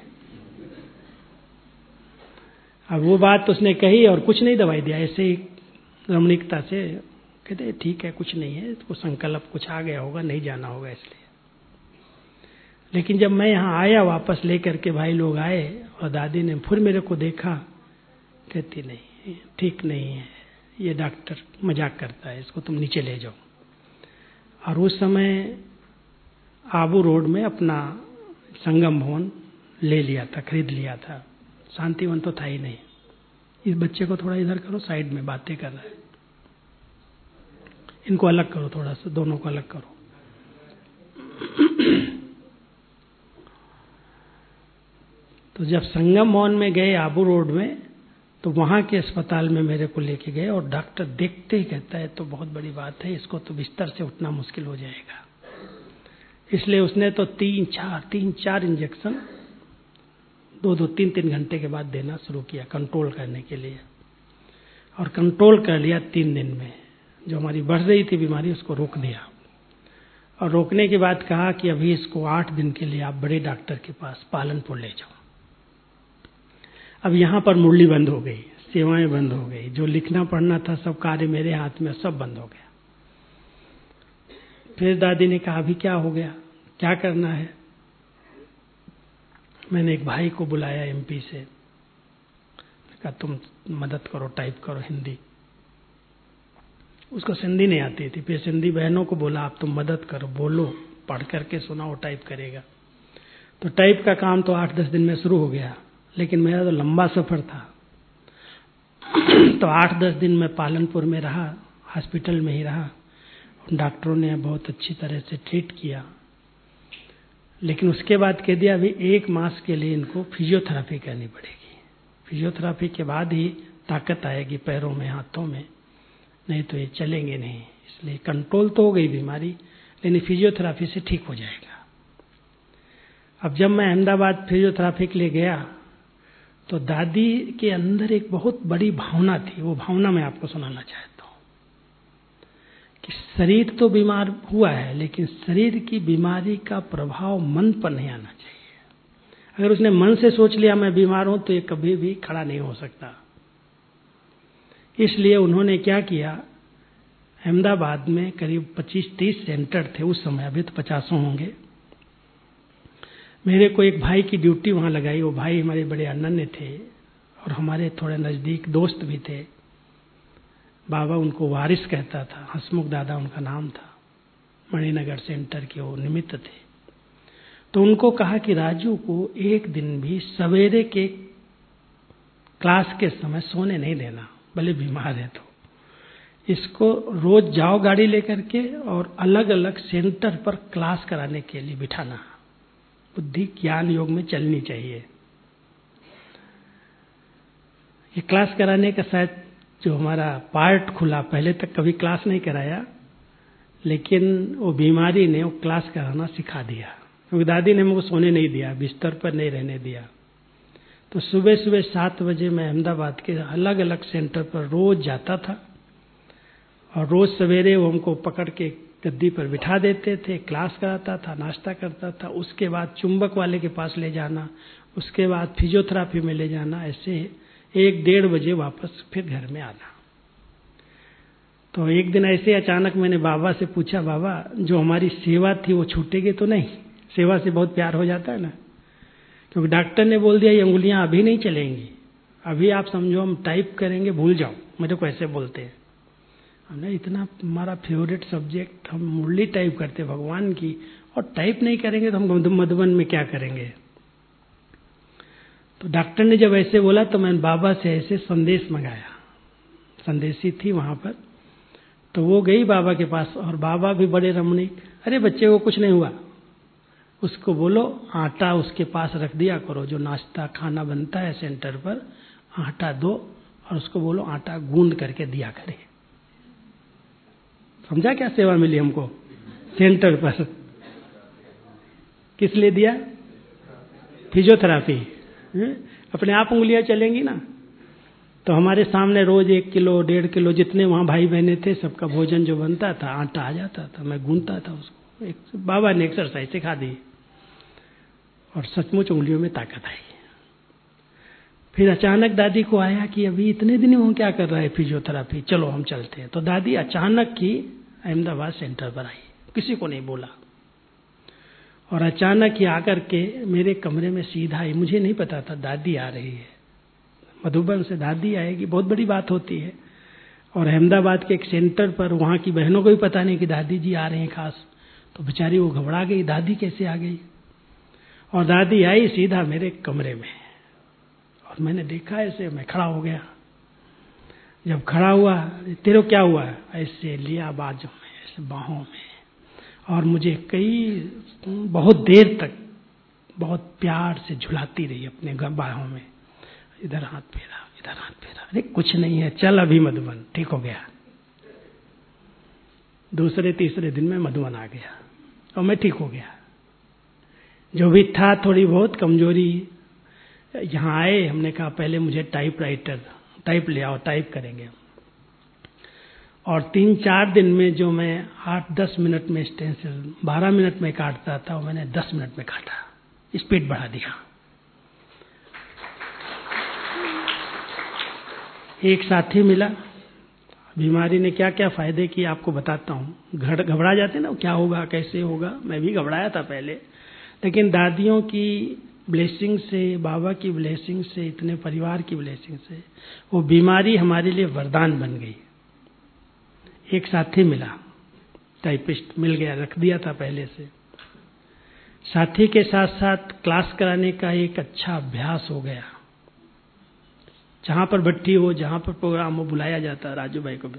अब वो बात उसने कही और कुछ नहीं दवाई दिया, ऐसे ही रमणीकता से कहते ठीक है कुछ नहीं है, इसको संकल्प कुछ आ गया होगा, नहीं जाना होगा इसलिए। लेकिन जब मैं यहाँ आया वापस लेकर के, भाई लोग आए और दादी ने फिर मेरे को देखा, कहती नहीं ठीक नहीं है, ये डॉक्टर मजाक करता है, इसको तुम नीचे ले जाओ। और उस समय आबू रोड में अपना संगम भवन ले लिया था, खरीद लिया था, शांतिवन तो था ही नहीं। इस बच्चे को थोड़ा इधर करो, साइड में बातें कर रहा है, इनको अलग करो, थोड़ा सा दोनों को अलग करो। तो जब संगम भवन में गए आबू रोड में, तो वहां के अस्पताल में मेरे को लेके गए, और डॉक्टर देखते ही कहता है तो बहुत बड़ी बात है, इसको तो बिस्तर से उठना मुश्किल हो जाएगा। इसलिए उसने तो 3-4 इंजेक्शन 2-2, 3-3 घंटे के बाद देना शुरू किया कंट्रोल करने के लिए, और कंट्रोल कर लिया 3 दिन में। जो हमारी बढ़ रही थी बीमारी उसको रोक दिया। और रोकने के बाद कहा कि अभी इसको 8 दिन के लिए आप बड़े डॉक्टर के पास पालनपुर ले जाओ। अब यहाँ पर मुरली बंद हो गई, सेवाएं बंद हो गई, जो लिखना पढ़ना था सब कार्य मेरे हाथ में, सब बंद हो गया। फिर दादी ने कहा अभी क्या हो गया, क्या करना है? मैंने एक भाई को बुलाया एमपी से, कहा तुम मदद करो, टाइप करो हिंदी। उसको सिंधी नहीं आती थी। फिर सिंधी बहनों को बोला आप तुम मदद करो, बोलो, पढ़ करके सुनाओ, टाइप करेगा। तो टाइप का काम तो 8-10 दिन में शुरू हो गया, लेकिन मेरा तो लंबा सफर था। तो 8-10 दिन में पालनपुर में रहा, हॉस्पिटल में ही रहा। डॉक्टरों ने बहुत अच्छी तरह से ट्रीट किया, लेकिन उसके बाद कह दिया अभी 1 मास के लिए इनको फिजियोथेरेपी करनी पड़ेगी। फिजियोथेरेपी के बाद ही ताकत आएगी पैरों में, हाथों में, नहीं तो ये चलेंगे नहीं। इसलिए कंट्रोल तो हो गई बीमारी, लेकिन फिजियोथेरेपी से ठीक हो जाएगा। अब जब मैं अहमदाबाद फिजियोथेरेपी के लिए गया तो दादी के अंदर एक बहुत बड़ी भावना थी। वो भावना मैं आपको सुनाना चाहता हूँ कि शरीर तो बीमार हुआ है, लेकिन शरीर की बीमारी का प्रभाव मन पर नहीं आना चाहिए। अगर उसने मन से सोच लिया मैं बीमार हूं तो ये कभी भी खड़ा नहीं हो सकता। इसलिए उन्होंने क्या किया, अहमदाबाद में करीब 25-30 सेंटर थे उस समय, अभी तो 50 होंगे। मेरे को एक भाई की ड्यूटी वहां लगाई। वो भाई हमारे बड़े अनन्य थे और हमारे थोड़े नजदीक दोस्त भी थे। बाबा उनको वारिस कहता था, हसमुख दादा उनका नाम था। मणिनगर सेंटर के वो निमित्त थे। तो उनको कहा कि राजू को एक दिन भी सवेरे के क्लास के समय सोने नहीं देना, भले बीमार है तो। इसको रोज जाओ गाड़ी लेकर के और अलग अलग सेंटर पर क्लास कराने के लिए बिठाना। बुद्धि ज्ञान योग में चलनी चाहिए। ये क्लास कराने का शायद जो हमारा पार्ट खुला, पहले तक कभी क्लास नहीं कराया, लेकिन वो बीमारी ने वो क्लास कराना सिखा दिया। क्योंकि दादी ने मुझको सोने नहीं दिया, बिस्तर पर नहीं रहने दिया। तो सुबह सुबह 7 बजे मैं अहमदाबाद के अलग अलग सेंटर पर रोज जाता था और रोज सवेरे वो हमको पकड़ के गद्दी पर बिठा देते थे, क्लास कराता था, नाश्ता करता था। उसके बाद चुंबक वाले के पास ले जाना, उसके बाद फिजियोथेरेपी में ले जाना, ऐसे 1-1:30 बजे वापस फिर घर में आना। तो एक दिन ऐसे अचानक मैंने बाबा से पूछा, बाबा जो हमारी सेवा थी वो छूटेगी तो नहीं? सेवा से बहुत प्यार हो जाता है ना। क्योंकि डॉक्टर ने बोल दिया ये उंगलियां अभी नहीं चलेंगी, अभी आप समझो हम टाइप करेंगे, भूल जाओ। मेरे को ऐसे बोलते हैं। हमने इतना हमारा फेवरेट सब्जेक्ट, हम मुरली टाइप करते भगवान की, और टाइप नहीं करेंगे तो हम मधुबन में क्या करेंगे? तो डॉक्टर ने जब ऐसे बोला तो मैंने बाबा से ऐसे संदेश मंगाया। संदेशी थी वहां पर, तो वो गई बाबा के पास और बाबा भी बड़े रमणीक, अरे बच्चे को कुछ नहीं हुआ, उसको बोलो आटा उसके पास रख दिया करो, जो नाश्ता खाना बनता है सेंटर पर, आटा दो और उसको बोलो आटा गूंद करके दिया करे। समझा क्या सेवा मिली हमको सेंटर पर? किस लिए दिया? फिजियोथेरेपी। अपने आप उंगलियां चलेंगी ना। तो हमारे सामने रोज 1 किलो 1.5 किलो जितने वहां भाई बहने थे सबका भोजन जो बनता था, आटा आ जाता था, मैं गूंथता था उसको। बाबा ने एक्सरसाइज सिखा दी और सचमुच उंगलियों में ताकत आई। फिर अचानक दादी को आया कि अभी इतने दिन वो क्या कर रहा है फिजियोथेरेपी, चलो हम चलते हैं। तो दादी अचानक ही अहमदाबाद सेंटर पर आई, किसी को नहीं बोला, और अचानक ही आकर के मेरे कमरे में सीधा आई। मुझे नहीं पता था दादी आ रही है। मधुबन से दादी आएगी बहुत बड़ी बात होती है, और अहमदाबाद के एक सेंटर पर वहां की बहनों को भी पता नहीं कि दादी जी आ रही हैं खास। तो बेचारी वो घबरा गई, दादी कैसे आ गई? और दादी आई सीधा मेरे कमरे में, और मैंने देखा ऐसे, मैं खड़ा हो गया। जब खड़ा हुआ, तेरे को क्या हुआ? ऐसे लिया बाजू में, ऐसे बाहों में, और मुझे बहुत देर तक बहुत प्यार से झुलाती रही अपने बाहों में। इधर हाथ फेरा, इधर हाथ फेरा, अरे कुछ नहीं है, चल अभी मधुबन, ठीक हो गया। दूसरे तीसरे दिन में मधुबन आ गया और मैं ठीक हो गया। जो भी था थोड़ी बहुत कमजोरी, यहाँ आए, हमने कहा पहले मुझे टाइप ले आओ, टाइप करेंगे। और 3-4 दिन में जो मैं 8-10 मिनट में स्टेंसिल 12 मिनट में काटता था, वो मैंने 10 मिनट में काटा, स्पीड बढ़ा दिया। एक साथी मिला, बीमारी ने क्या क्या फायदे किए आपको बताता हूँ। घबरा जाते ना, क्या होगा कैसे होगा, मैं भी घबराया था पहले, लेकिन दादियों की ब्लेसिंग से, बाबा की ब्लेसिंग से, इतने परिवार की ब्लेसिंग से वो बीमारी हमारे लिए वरदान बन गई। एक साथी मिला, टाइपिस्ट मिल गया, रख दिया था पहले से। साथी के साथ साथ क्लास कराने का एक अच्छा अभ्यास हो गया। जहां पर भट्टी हो, जहां पर प्रोग्राम हो, बुलाया जाता, राजू भाई को भी।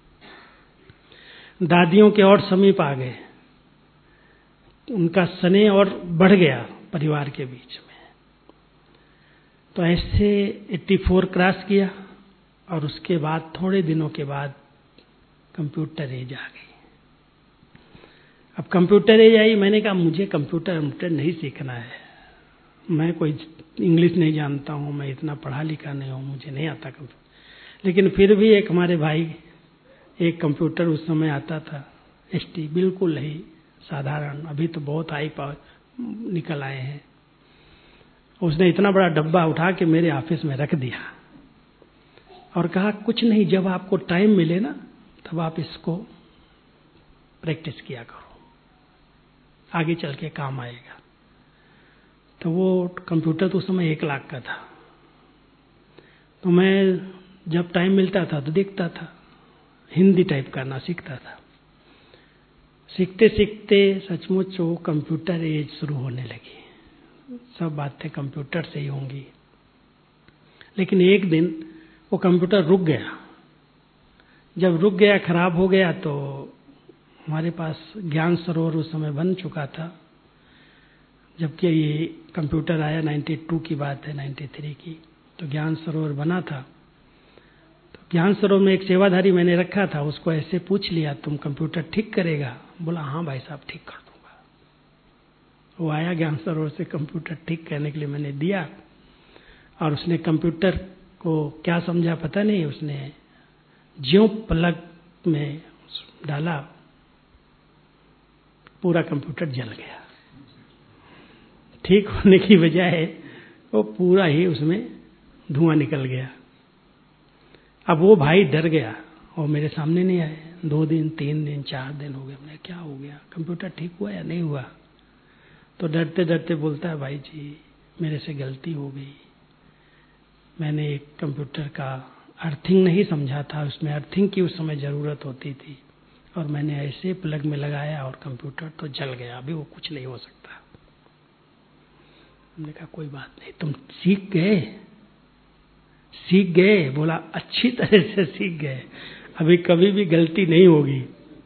दादियों के और समीप आ गए, उनका स्नेह और बढ़ गया परिवार के बीच में। तो ऐसे 84 क्रॉस किया और उसके बाद थोड़े दिनों के बाद कंप्यूटर एज आ गई। अब कंप्यूटर एज आई, मैंने कहा मुझे कंप्यूटर नहीं सीखना है, मैं कोई इंग्लिश नहीं जानता हूँ, मैं इतना पढ़ा लिखा नहीं हूँ, मुझे नहीं आता कंप्यूटर। लेकिन फिर भी एक हमारे भाई, एक कंप्यूटर उस समय आता था ST, बिल्कुल ही साधारण, अभी तो बहुत हाई पावर निकल आए हैं। उसने इतना बड़ा डब्बा उठा के मेरे ऑफिस में रख दिया और कहा कुछ नहीं, जब आपको टाइम मिले ना तब आप इसको प्रैक्टिस किया करो, आगे चल के काम आएगा। तो वो कंप्यूटर तो उस समय 1 लाख का था। तो मैं जब टाइम मिलता था तो देखता था, हिंदी टाइप करना सीखता था। सीखते सीखते सचमुच वो कंप्यूटर एज शुरू होने लगी, सब बातें कंप्यूटर से ही होंगी। लेकिन एक दिन वो कंप्यूटर रुक गया। जब रुक गया, खराब हो गया, तो हमारे पास ज्ञान सरोवर उस समय बन चुका था। जबकि ये कंप्यूटर आया 92 की बात है, 93 की, तो ज्ञान सरोवर बना था। तो ज्ञान सरोवर में एक सेवाधारी मैंने रखा था, उसको ऐसे पूछ लिया, तुम कंप्यूटर ठीक करेगा? बोला हाँ भाई साहब, ठीक कर दूंगा। वो आया ज्ञान सरोवर से, कंप्यूटर ठीक करने के लिए मैंने दिया, और उसने कंप्यूटर को क्या समझा पता नहीं, उसने ज्यों प्लग में डाला, पूरा कंप्यूटर जल गया। ठीक होने की बजाय वो पूरा ही उसमें धुआं निकल गया। अब वो भाई डर गया और मेरे सामने नहीं आए। 2 दिन, 3 दिन, 4 दिन हो गए। मैंने क्या हो गया, कंप्यूटर ठीक हुआ या नहीं हुआ? तो डरते डरते बोलता है, भाई जी मेरे से गलती हो गई, मैंने एक कंप्यूटर का अर्थिंग नहीं समझा था, उसमें अर्थिंग की उस समय जरूरत होती थी, और मैंने ऐसे प्लग में लगाया और कंप्यूटर तो जल गया, अभी वो कुछ नहीं हो सकता। हमने कहा कोई बात नहीं, तुम सीख गए? सीख गए? बोला अच्छी तरह से सीख गए, अभी कभी भी गलती नहीं होगी।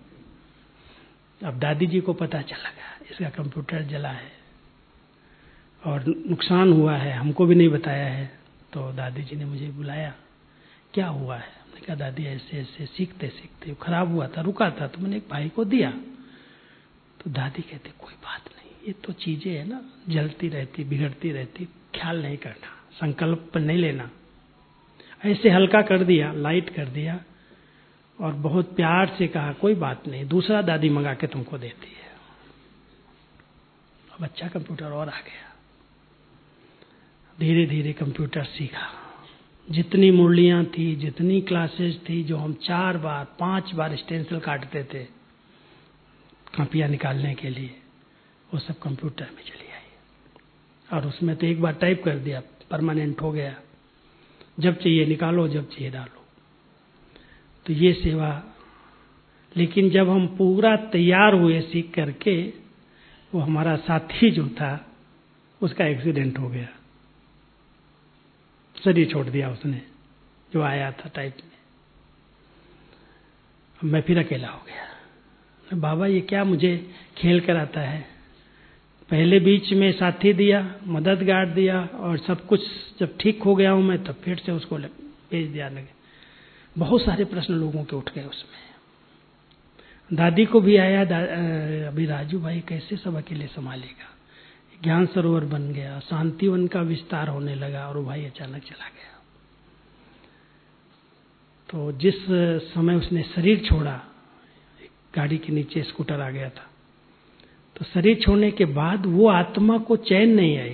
अब दादी जी को पता चला गया इसका कंप्यूटर जला है और नुकसान हुआ है, हमको भी नहीं बताया है। तो दादी जी ने मुझे बुलाया, क्या हुआ है? हमने कहा दादी ऐसे ऐसे सीखते सीखते खराब हुआ था, रुका था, तो मैंने एक भाई को दिया। तो दादी कहते कोई बात नहीं, ये तो चीजें है ना, जलती रहती, बिगड़ती रहती, ख्याल नहीं करना, संकल्प पर नहीं लेना। ऐसे हल्का कर दिया, लाइट कर दिया, और बहुत प्यार से कहा कोई बात नहीं, दूसरा दादी मंगा के तुमको देती है। अब अच्छा कंप्यूटर और आ गया। धीरे धीरे कंप्यूटर सीखा। जितनी मुरलियां थी, जितनी क्लासेस थी, जो हम 4 बार 5 बार स्टेंसिल काटते थे कापियां निकालने के लिए, वो सब कंप्यूटर में चली आई। और उसमें तो एक बार टाइप कर दिया, परमानेंट हो गया, जब चाहिए निकालो, जब चाहिए डालो। तो ये सेवा। लेकिन जब हम पूरा तैयार हुए सीख करके, वो हमारा साथी जो था उसका एक्सीडेंट हो गया, शरीर छोड़ दिया उसने, जो आया था टाइप में। अब मैं फिर अकेला हो गया। बाबा ये क्या मुझे खेल कराता है? पहले बीच में साथी दिया, मददगार दिया, और सब कुछ जब ठीक हो गया हूं मैं, तब फिर से उसको भेज दिया लगे। बहुत सारे प्रश्न लोगों के उठ गए उसमें। दादी को भी आया, अभी राजू भाई कैसे सब अकेले संभालेगा? ज्ञान सरोवर बन गया, शांतिवन का विस्तार होने लगा, और वो भाई अचानक चला गया। तो जिस समय उसने शरीर छोड़ा, गाड़ी के नीचे स्कूटर आ गया था, तो शरीर छोड़ने के बाद वो आत्मा को चैन नहीं आई।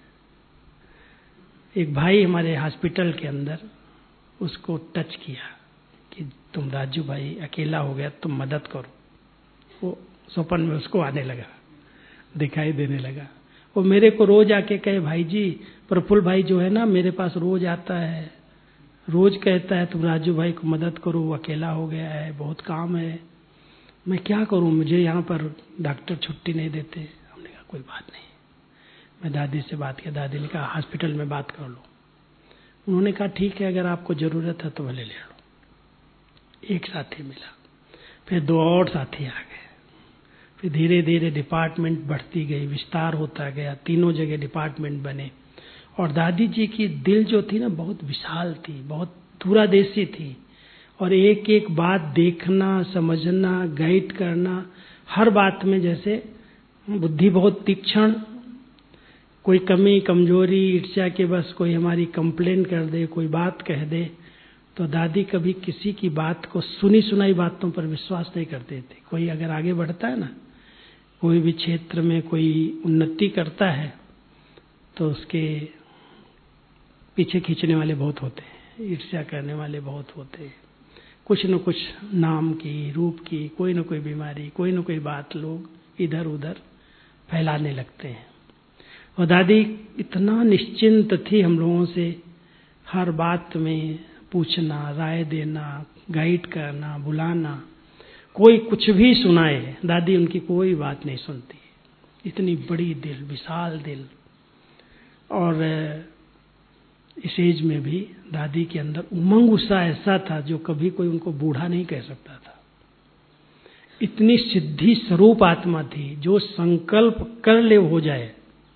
एक भाई हमारे हॉस्पिटल के अंदर उसको टच किया कि तुम राजू भाई अकेला हो गया, तुम मदद करो। वो सपन में उसको आने लगा, दिखाई देने लगा। वो मेरे को रोज आके कहे, भाई जी प्रफुल्ल भाई जो है ना मेरे पास रोज आता है, रोज कहता है तुम राजू भाई को मदद करो, वो अकेला हो गया है, बहुत काम है, मैं क्या करूं, मुझे यहाँ पर डॉक्टर छुट्टी नहीं देते। हमने कहा कोई बात नहीं। मैं दादी से बात किया, दादी ने कहा हॉस्पिटल में बात कर लो। उन्होंने कहा ठीक है, अगर आपको जरूरत है तो भले ले लो। एक साथी मिला, फिर 2 और साथी आ गए, फिर धीरे धीरे डिपार्टमेंट बढ़ती गई, विस्तार होता गया, 3 जगह डिपार्टमेंट बने। और दादी जी की दिल जो थी ना बहुत विशाल थी, बहुत दूरदर्शी थी, और एक एक बात देखना, समझना, गाइड करना, हर बात में जैसे बुद्धि बहुत तीक्ष्ण, कोई कमी कमजोरी ईर्ष्या के बस कोई हमारी कंप्लेन कर दे, कोई बात कह दे, तो दादी कभी किसी की बात को सुनी सुनाई बातों पर विश्वास नहीं करते थे। कोई अगर आगे बढ़ता है ना, कोई भी क्षेत्र में कोई उन्नति करता है तो उसके पीछे खींचने वाले बहुत होते हैं, ईर्ष्या करने वाले बहुत होते हैं, कुछ न कुछ नाम की, रूप की, कोई न कोई बीमारी, कोई न कोई बात लोग इधर उधर फैलाने लगते हैं। और दादी इतना निश्चिंत थी हम लोगों से, हर बात में पूछना, राय देना, गाइड करना, बुलाना, कोई कुछ भी सुनाए दादी उनकी कोई बात नहीं सुनती। इतनी बड़ी दिल, विशाल दिल। और इस एज में भी दादी के अंदर उमंग उत्साह ऐसा था जो कभी कोई उनको बूढ़ा नहीं कह सकता था। इतनी सिद्धि स्वरूप आत्मा थी, जो संकल्प कर ले हो जाए।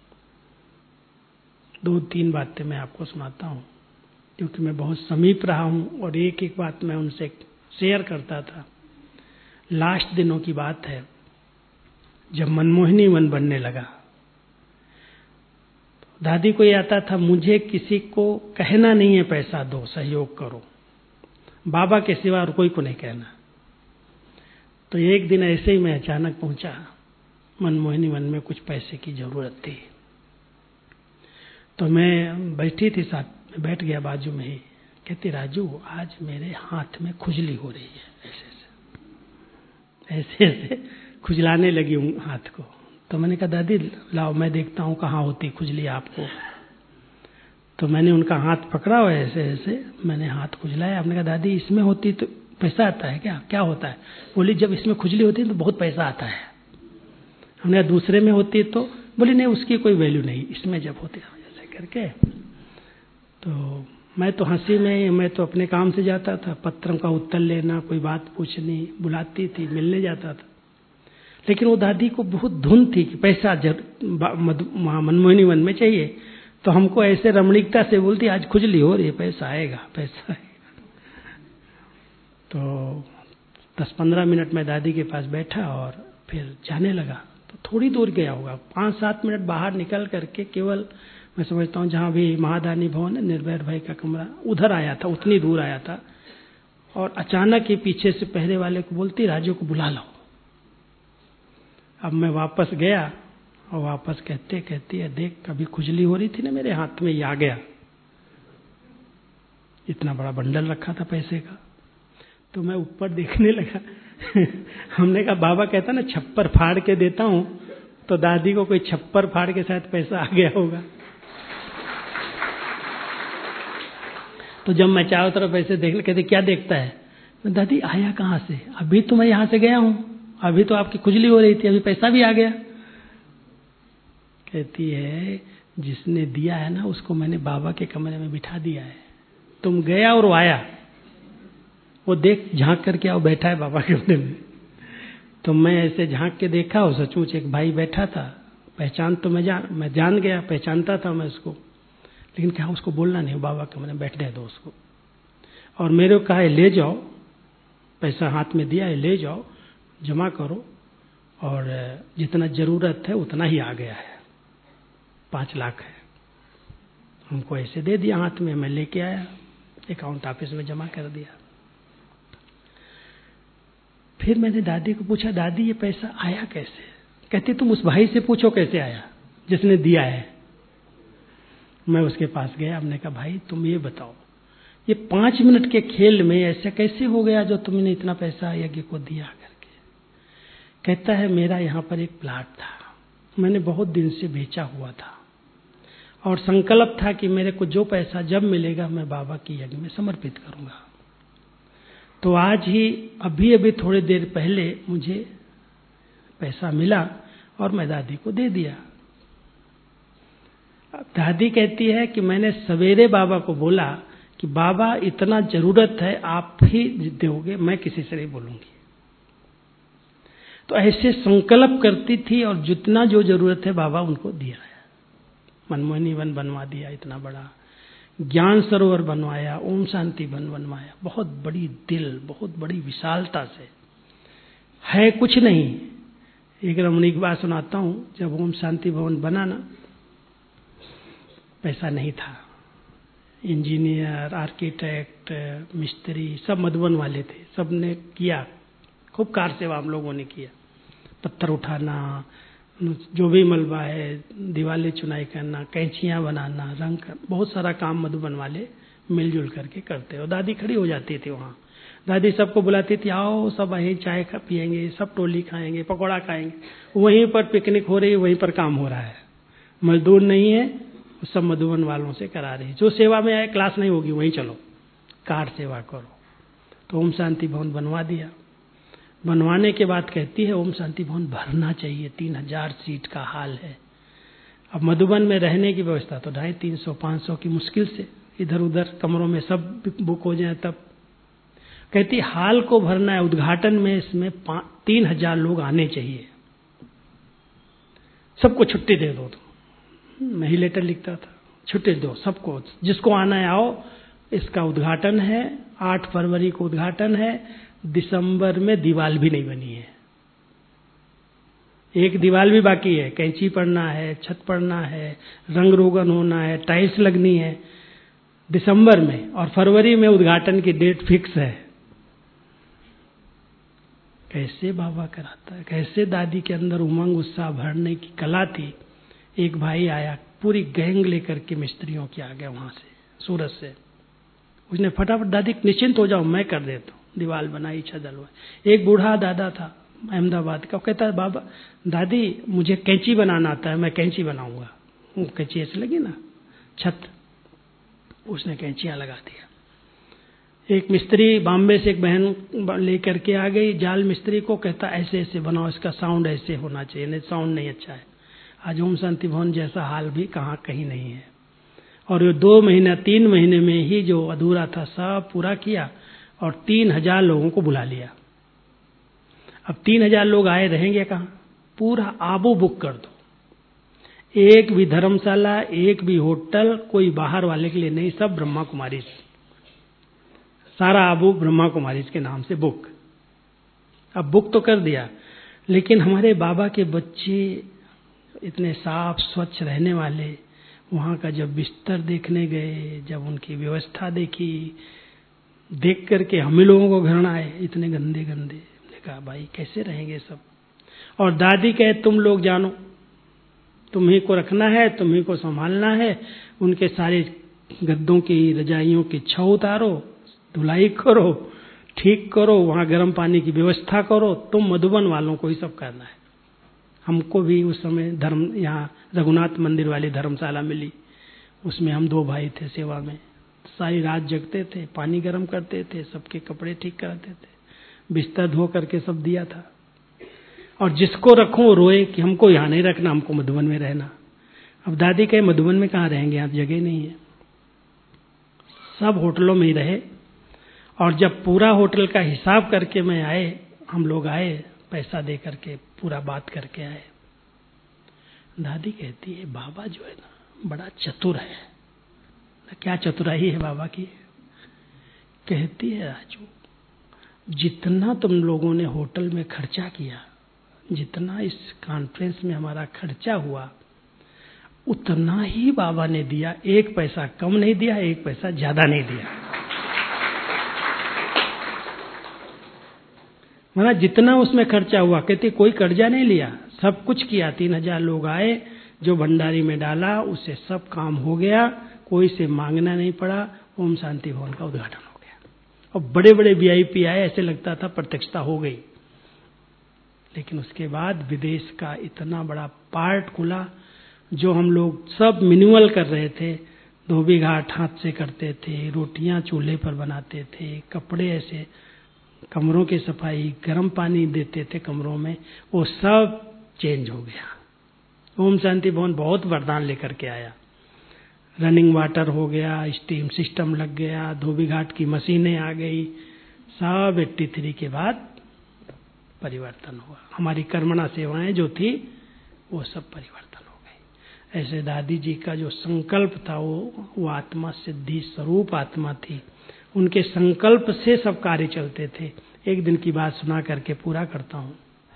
2-3 बातें मैं आपको सुनाता हूँ, क्योंकि मैं बहुत समीप रहा हूँ और एक एक बात मैं उनसे शेयर करता था। लास्ट दिनों की बात है, जब मनमोहिनी वन बनने लगा, दादी को ये आता था मुझे किसी को कहना नहीं है पैसा दो, सहयोग करो, बाबा के सिवा और कोई को नहीं कहना। तो एक दिन ऐसे ही मैं अचानक पहुंचा, मनमोहिनी वन में कुछ पैसे की जरूरत थी। तो मैं बैठी थी, साथ में बैठ गया बाजू में ही। कहती राजू आज मेरे हाथ में खुजली हो रही है, ऐसे ऐसे खुजलाने लगी हूँ हाथ को। तो मैंने कहा दादी लाओ मैं देखता हूँ कहाँ होती खुजली आपको। तो मैंने उनका हाथ पकड़ा हुआ ऐसे ऐसे, मैंने हाथ खुजलाया। आपने कहा दादी इसमें होती तो पैसा आता है क्या? क्या होता है? बोली जब इसमें खुजली होती है तो बहुत पैसा आता है। हमने कहा दूसरे में होती तो? बोली नहीं उसकी कोई वैल्यू नहीं, इसमें जब होती है ऐसे करके। तो मैं तो हंसी में, मैं तो अपने काम से जाता था, पत्रों का उत्तर लेना, कोई बात पूछनी, बुलाती थी, मिलने जाता था। लेकिन वो दादी को बहुत धुन थी कि पैसा मनमोहिनी वन में चाहिए। तो हमको ऐसे रमणीकता से बोलती आज खुजली हो रही है, पैसा आएगा, पैसा आएगा। तो 10-15 मिनट में दादी के पास बैठा और फिर जाने लगा। तो थोड़ी दूर गया होगा, 5-7 मिनट बाहर निकल करके, केवल मैं समझता हूँ जहाँ भी महादानी भवन है, निर्भय भाई का कमरा, उधर आया था, उतनी दूर आया था। और अचानक ही पीछे से पहरे वाले को बोलती राजू को बुला लो। अब मैं वापस गया और वापस कहती है देख कभी खुजली हो रही थी ना मेरे हाथ में, ये आ गया। इतना बड़ा बंडल रखा था पैसे का। तो मैं ऊपर देखने लगा। हमने कहा बाबा कहता ना छप्पर फाड़ के देता हूं, तो दादी को कोई छप्पर फाड़ के शायद पैसा आ गया होगा। तो जब मैं चारों तरफ ऐसे देख, कहते क्या देखता है? मैं दादी आया कहाँ से? अभी तो मैं यहां से गया हूं, अभी तो आपकी खुजली हो रही थी, अभी पैसा भी आ गया। कहती है जिसने दिया है ना उसको मैंने बाबा के कमरे में बिठा दिया है, तुम गया और वो आया, वो देख झांक करके आओ, बैठा है बाबा के कमरे में। तो मैं ऐसे झांक के देखा, और सचमुच एक भाई बैठा था। पहचान तो मैं जान गया, पहचानता था मैं उसको, लेकिन क्या उसको बोलना नहीं, बाबा के कमरे में बैठने दो उसको। और मेरे को कहा ले जाओ, पैसा हाथ में दिया है, ले जाओ जमा करो, और जितना जरूरत है उतना ही आ गया है, 5 लाख है। हमको ऐसे दे दिया हाथ में, मैं लेके आया, अकाउंट ऑफिस में जमा कर दिया। फिर मैंने दादी को पूछा, दादी ये पैसा आया कैसे? कहती तुम उस भाई से पूछो कैसे आया जिसने दिया है। मैं उसके पास गया, हमने कहा भाई तुम ये बताओ, ये 5 मिनट के खेल में ऐसा कैसे हो गया जो तुमने इतना पैसा यज्ञ को दिया करके? कहता है मेरा यहाँ पर एक प्लाट था, मैंने बहुत दिन से बेचा हुआ था और संकल्प था कि मेरे को जो पैसा जब मिलेगा मैं बाबा की यज्ञ में समर्पित करूंगा। तो आज ही अभी अभी थोड़ी देर पहले मुझे पैसा मिला और मैं दादी को दे दिया। दादी कहती है कि मैंने सवेरे बाबा को बोला कि बाबा इतना जरूरत है, आप ही दोगे, मैं किसी से नहीं बोलूंगी। तो ऐसे संकल्प करती थी और जितना जो जरूरत है बाबा उनको दिया है। मनमोहनी वन बनवा दिया, इतना बड़ा ज्ञान सरोवर बनवाया, ओम शांति वन बनवाया, बहुत बड़ी दिल, बहुत बड़ी विशालता से, है कुछ नहीं। एक रमणीक बात सुनाता हूं, जब ओम शांति भवन बना ना, पैसा नहीं था, इंजीनियर, आर्किटेक्ट, मिस्त्री सब मधुबन वाले थे, सबने किया, खूब कार सेवा हम लोगों ने किया, पत्थर उठाना, जो भी मलबा है, दीवारें चुनाई करना, कैंचियां बनाना, रंग करना, बहुत सारा काम मधुबन वाले मिलजुल करके करते। और दादी खड़ी हो जाती थी वहां, दादी सबको बुलाती थी, आओ सब यहीं चाय पियेंगे, सब टोली खाएंगे, पकौड़ा खाएंगे, वहीं पर पिकनिक हो रही है, वहीं पर काम हो रहा है, मजदूर नहीं है, सब मधुबन वालों से करा रही। जो सेवा में आए, क्लास नहीं होगी, वहीं चलो कार सेवा करो। तो ओम शांति भवन बनवा दिया। बनवाने के बाद कहती है ओम शांति भवन भरना चाहिए, 3000 सीट का हाल है। अब मधुबन में रहने की व्यवस्था तो 250-300-500 की मुश्किल से, इधर उधर कमरों में सब बुक हो जाए तब। कहती हाल को भरना है, उद्घाटन में इसमें 3000 लोग आने चाहिए, सबको छुट्टी दे दो। तो मैं ही लेटर लिखता था, छुट्टी दो सबको, जिसको आना है आओ, इसका उद्घाटन है, 8 फरवरी को उद्घाटन है, दिसंबर में दीवार भी नहीं बनी है, एक दीवार भी बाकी है, कैंची पड़ना है, छत पड़ना है, रंग रोगन होना है, टाइल्स लगनी है दिसंबर में, और फरवरी में उद्घाटन की डेट फिक्स है। कैसे बाबा कराता है, कैसे दादी के अंदर उमंग उत्साह भरने की कला थी। एक भाई आया, पूरी गैंग लेकर के मिस्त्रियों के आ गया वहां से, सूरत से। उसने फटाफट, दादी निश्चिंत हो जाओ मैं कर देता हूँ, दीवार बनाई, छत डलवाई। एक बूढ़ा दादा था अहमदाबाद का, कहता है बाबा दादी मुझे कैंची बनाना आता है, मैं कैंची बनाऊंगा। कैंची ऐसे लगी ना छत, उसने कैंचियां लगा दिया। एक मिस्त्री बॉम्बे से एक बहन लेकर के आ गई जाल मिस्त्री को, कहता ऐसे ऐसे बनाओ, इसका साउंड ऐसे होना चाहिए, नहीं साउंड नहीं अच्छा है। आज ओम शांति भवन जैसा हाल भी कहीं नहीं है। और ये 2 महीना 3 महीने में ही जो अधूरा था सब पूरा किया और 3000 लोगों को बुला लिया। अब 3000 लोग आए, रहेंगे कहाँ? पूरा आबू बुक कर दो, एक भी धर्मशाला, एक भी होटल कोई बाहर वाले के लिए नहीं, सब ब्रह्मा कुमारी, सारा आबू ब्रह्मा कुमारी के नाम से बुक। अब बुक तो कर दिया, लेकिन हमारे बाबा के बच्चे इतने साफ स्वच्छ रहने वाले, वहां का जब बिस्तर देखने गए, जब उनकी व्यवस्था देखी, देख करके हम ही लोगों को घृणा आए, इतने गंदे गंदे। हमने कहा भाई कैसे रहेंगे सब। और दादी कहे तुम लोग जानो, तुम्ही को रखना है, तुम्ही को संभालना है, उनके सारे गद्दों की, रजाइयों की छौ उतारो, धुलाई करो, ठीक करो, वहां गर्म पानी की व्यवस्था करो, तुम मधुबन वालों को ही सब करना है। हमको भी उस समय यहाँ रघुनाथ मंदिर वाली धर्मशाला मिली, उसमें हम 2 भाई थे सेवा में, सारी रात जगते थे, पानी गर्म करते थे, सबके कपड़े ठीक कराते थे, बिस्तर धो करके सब दिया था। और जिसको रखो रोए कि हमको यहाँ नहीं रखना, हमको मधुबन में रहना। अब दादी कहे मधुबन में कहाँ रहेंगे, यहाँ जगह नहीं है। सब होटलों में ही रहे। और जब पूरा होटल का हिसाब करके हम लोग आए, पैसा दे करके पूरा बात करके आए, दादी कहती है बाबा जो है ना बड़ा चतुर है। क्या चतुराई है बाबा की? कहती है राजू, जितना तुम लोगों ने होटल में खर्चा किया, जितना इस कॉन्फ्रेंस में हमारा खर्चा हुआ, उतना ही बाबा ने दिया, 1 पैसा कम नहीं दिया, 1 पैसा ज्यादा नहीं दिया। माना जितना उसमें खर्चा हुआ, कहते कोई कर्जा नहीं लिया, सब कुछ किया। 3000 लोग आए, जो भंडारी में डाला उससे सब काम हो गया, कोई से मांगना नहीं पड़ा। ओम शांति भवन का उद्घाटन हो गया और बड़े बड़े वीआईपी आए, ऐसे लगता था प्रत्यक्षता हो गई। लेकिन उसके बाद विदेश का इतना बड़ा पार्ट खुला, जो हम लोग सब मिनिमल कर रहे थे। धोबी घाट हाथ से करते थे, रोटियां चूल्हे पर बनाते थे, कपड़े ऐसे, कमरों की सफाई, गर्म पानी देते थे कमरों में, वो सब चेंज हो गया। ओम शांति भवन बहुत वरदान लेकर के आया। रनिंग वाटर हो गया, स्टीम सिस्टम लग गया, धोबी घाट की मशीनें आ गई, सब 83 के बाद परिवर्तन हुआ। हमारी कर्मणा सेवाएं जो थी वो सब परिवर्तन हो गई। ऐसे दादी जी का जो संकल्प था वो आत्मा सिद्धि स्वरूप आत्मा थी, उनके संकल्प से सब कार्य चलते थे। एक दिन की बात सुना करके पूरा करता हूं।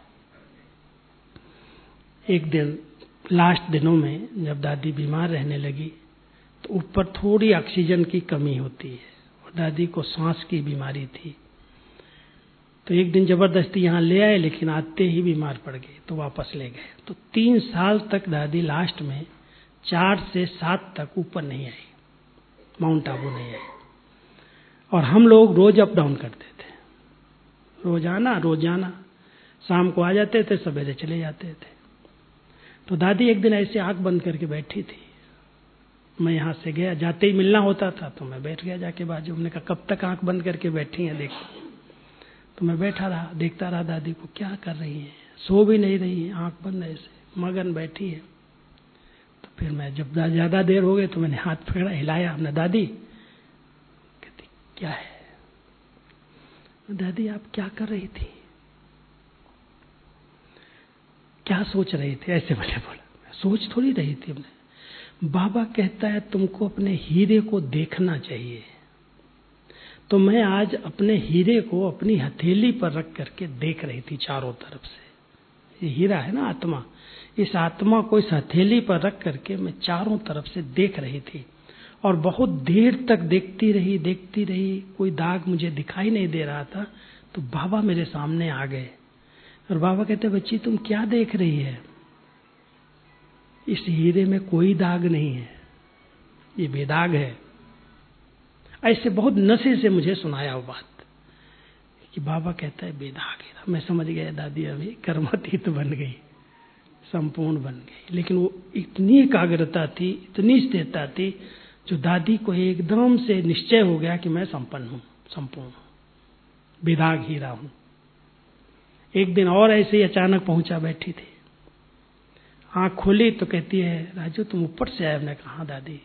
एक दिन लास्ट दिनों में जब दादी बीमार रहने लगी तो ऊपर थोड़ी ऑक्सीजन की कमी होती है और दादी को सांस की बीमारी थी। तो एक दिन जबरदस्ती यहाँ ले आए, लेकिन आते ही बीमार पड़ गए तो वापस ले गए। तो 3 साल तक दादी लास्ट में 4 से 7 तक ऊपर नहीं आई, माउंट आबू नहीं आई। और हम लोग रोज अप डाउन करते थे, रोजाना शाम को आ जाते थे, सवेरे चले जाते थे। तो दादी एक दिन ऐसे आंख बंद करके बैठी थी। मैं यहाँ से गया, जाते ही मिलना होता था तो मैं बैठ गया जाके बाजू। हमने कहा कब तक आंख बंद करके बैठी हैं, देखो। तो मैं बैठा रहा, देखता रहा दादी को क्या कर रही है, सो भी नहीं रही है, आंख बंद ऐसे मगन बैठी है। तो फिर मैं जब ज्यादा देर हो गई तो मैंने हाथ पकड़ा, हिलाया हमने, दादी। कहती क्या है? दादी आप क्या कर रही थी, क्या सोच रही थी? ऐसे मैंने बोला। सोच थोड़ी रही थी हमने, बाबा कहता है तुमको अपने हीरे को देखना चाहिए। तो मैं आज अपने हीरे को अपनी हथेली पर रख करके देख रही थी चारों तरफ से। ये हीरा है ना आत्मा, इस आत्मा को इस हथेली पर रख करके मैं चारों तरफ से देख रही थी। और बहुत देर तक देखती रही, कोई दाग मुझे दिखाई नहीं दे रहा था। तो बाबा मेरे सामने आ गए और बाबा कहते बच्ची तुम क्या देख रही है? इस हीरे में कोई दाग नहीं है, ये बेदाग है। ऐसे बहुत नशे से मुझे सुनाया वो बात कि बाबा कहता है बेदाग हीरा। मैं समझ गया दादी अभी कर्मातीत बन गई, संपूर्ण बन गई। लेकिन वो इतनी एकाग्रता थी, इतनी स्थिरता थी, जो दादी को एकदम से निश्चय हो गया कि मैं संपन्न हूं, संपूर्ण हूं, बेदाग हीरा हूं। एक दिन और ऐसे ही अचानक पहुंचा, बैठी थी, आंख खोली तो कहती है राजू तुम ऊपर से आए? हमने कहा दादी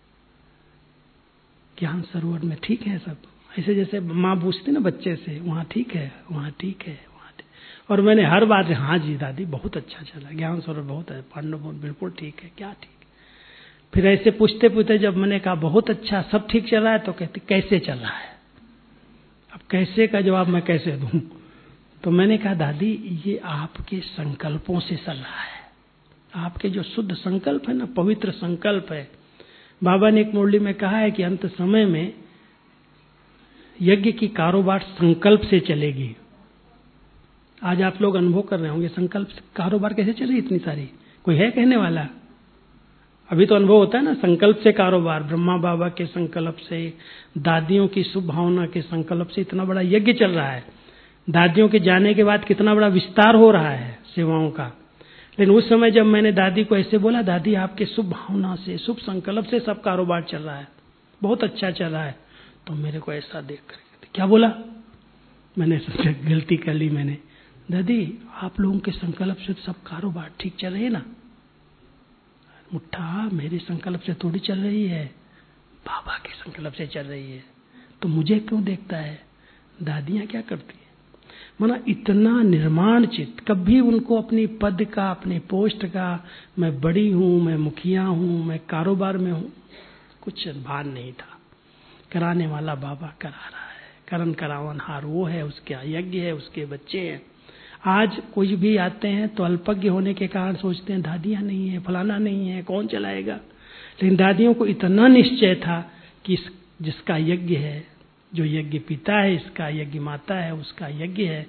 ज्ञान सरोवर में ठीक है सब, ऐसे जैसे माँ पूछती ना बच्चे से, वहां ठीक है, वहां ठीक है, वहां ठीक। और मैंने हर बार हाँ जी दादी बहुत अच्छा चला, ज्ञान सरोवर बहुत है, पांडव बिल्कुल ठीक है, क्या ठीक है। फिर ऐसे पूछते पूछते जब मैंने कहा बहुत अच्छा सब ठीक चल रहा है, तो कहती कैसे चल रहा है? अब कैसे का जवाब मैं कैसे दूं? तो मैंने कहा दादी ये आपके संकल्पों से चल रहा है, आपके जो शुद्ध संकल्प है ना, पवित्र संकल्प है। बाबा ने एक मुरली में कहा है कि अंत समय में यज्ञ की कारोबार संकल्प से चलेगी। आज आप लोग अनुभव कर रहे होंगे संकल्प से कारोबार कैसे चल रही, इतनी सारी, कोई है कहने वाला? अभी तो अनुभव होता है ना, संकल्प से कारोबार, ब्रह्मा बाबा के संकल्प से, दादियों की शुभ भावना के संकल्प से इतना बड़ा यज्ञ चल रहा है। दादियों के जाने के बाद कितना बड़ा विस्तार हो रहा है सेवाओं का। लेकिन उस समय जब मैंने दादी को ऐसे बोला, दादी आपके शुभ भावना से, शुभ संकल्प से सब कारोबार चल रहा है, बहुत अच्छा चल रहा है, तो मेरे को ऐसा देख कर क्या बोला? मैंने सोचा गलती कर ली मैंने। दादी आप लोगों के संकल्प से सब कारोबार ठीक चल रही है ना? मुट्ठा मेरे संकल्प से थोड़ी चल रही है, बाबा के संकल्प से चल रही है, तो मुझे क्यों देखता है? दादियां क्या करती है, माना इतना निर्माण चित्त, कभी उनको अपनी पद का, अपनी पोस्ट का, मैं बड़ी हूं, मैं मुखिया हूं, मैं कारोबार में हूं, कुछ भान नहीं था। कराने वाला बाबा करा रहा है, करण करावनहार वो है, उसके यज्ञ है, उसके बच्चे हैं। आज कोई भी आते हैं तो अल्पज्ञ होने के कारण सोचते हैं दादियां नहीं है, फलाना नहीं है, कौन चलाएगा। लेकिन दादियों को इतना निश्चय था कि जिसका यज्ञ है, जो यज्ञ पिता है, इसका यज्ञ माता है, उसका यज्ञ है,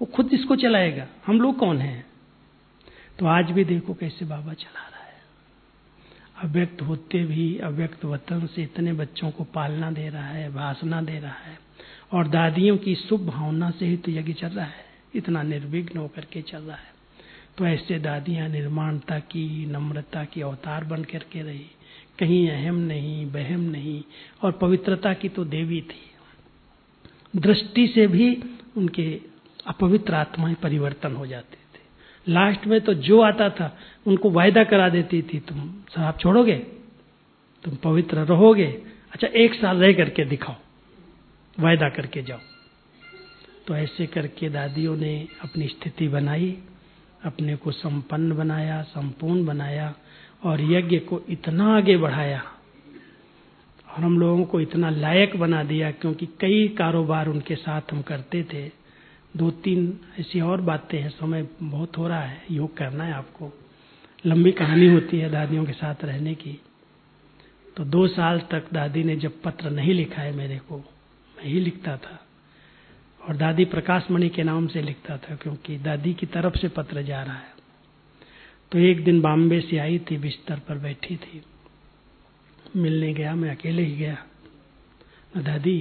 वो खुद इसको चलाएगा, हम लोग कौन हैं? तो आज भी देखो कैसे बाबा चला रहा है, अव्यक्त होते भी अव्यक्त वतन से इतने बच्चों को पालना दे रहा है, वासना दे रहा है, और दादियों की शुभ भावना से ही तो यज्ञ चल रहा है, इतना निर्विघ्न होकर के चल रहा है। तो ऐसे दादियां निर्माणता की, नम्रता की अवतार बन करके रही, कहीं अहम नहीं, बहम नहीं, और पवित्रता की तो देवी थी। दृष्टि से भी उनके अपवित्र आत्माएं परिवर्तन हो जाते थे। लास्ट में तो जो आता था उनको वायदा करा देती थी, तुम शराब छोड़ोगे, तुम पवित्र रहोगे, अच्छा 1 साल रह करके दिखाओ, वायदा करके जाओ। तो ऐसे करके दादियों ने अपनी स्थिति बनाई, अपने को संपन्न बनाया, संपूर्ण बनाया, और यज्ञ को इतना आगे बढ़ाया और हम लोगों को इतना लायक बना दिया, क्योंकि कई कारोबार उनके साथ हम करते थे। 2-3 ऐसी और बातें हैं, समय बहुत हो रहा है, योग करना है आपको, लंबी कहानी होती है दादियों के साथ रहने की। तो 2 साल तक दादी ने जब पत्र नहीं लिखा है मेरे को, मैं ही लिखता था, और दादी प्रकाश मणि के नाम से लिखता था, क्योंकि दादी की तरफ से पत्र जा रहा है। तो एक दिन बॉम्बे से आई थी, बिस्तर पर बैठी थी, मिलने गया, मैं अकेले ही गया। दादी,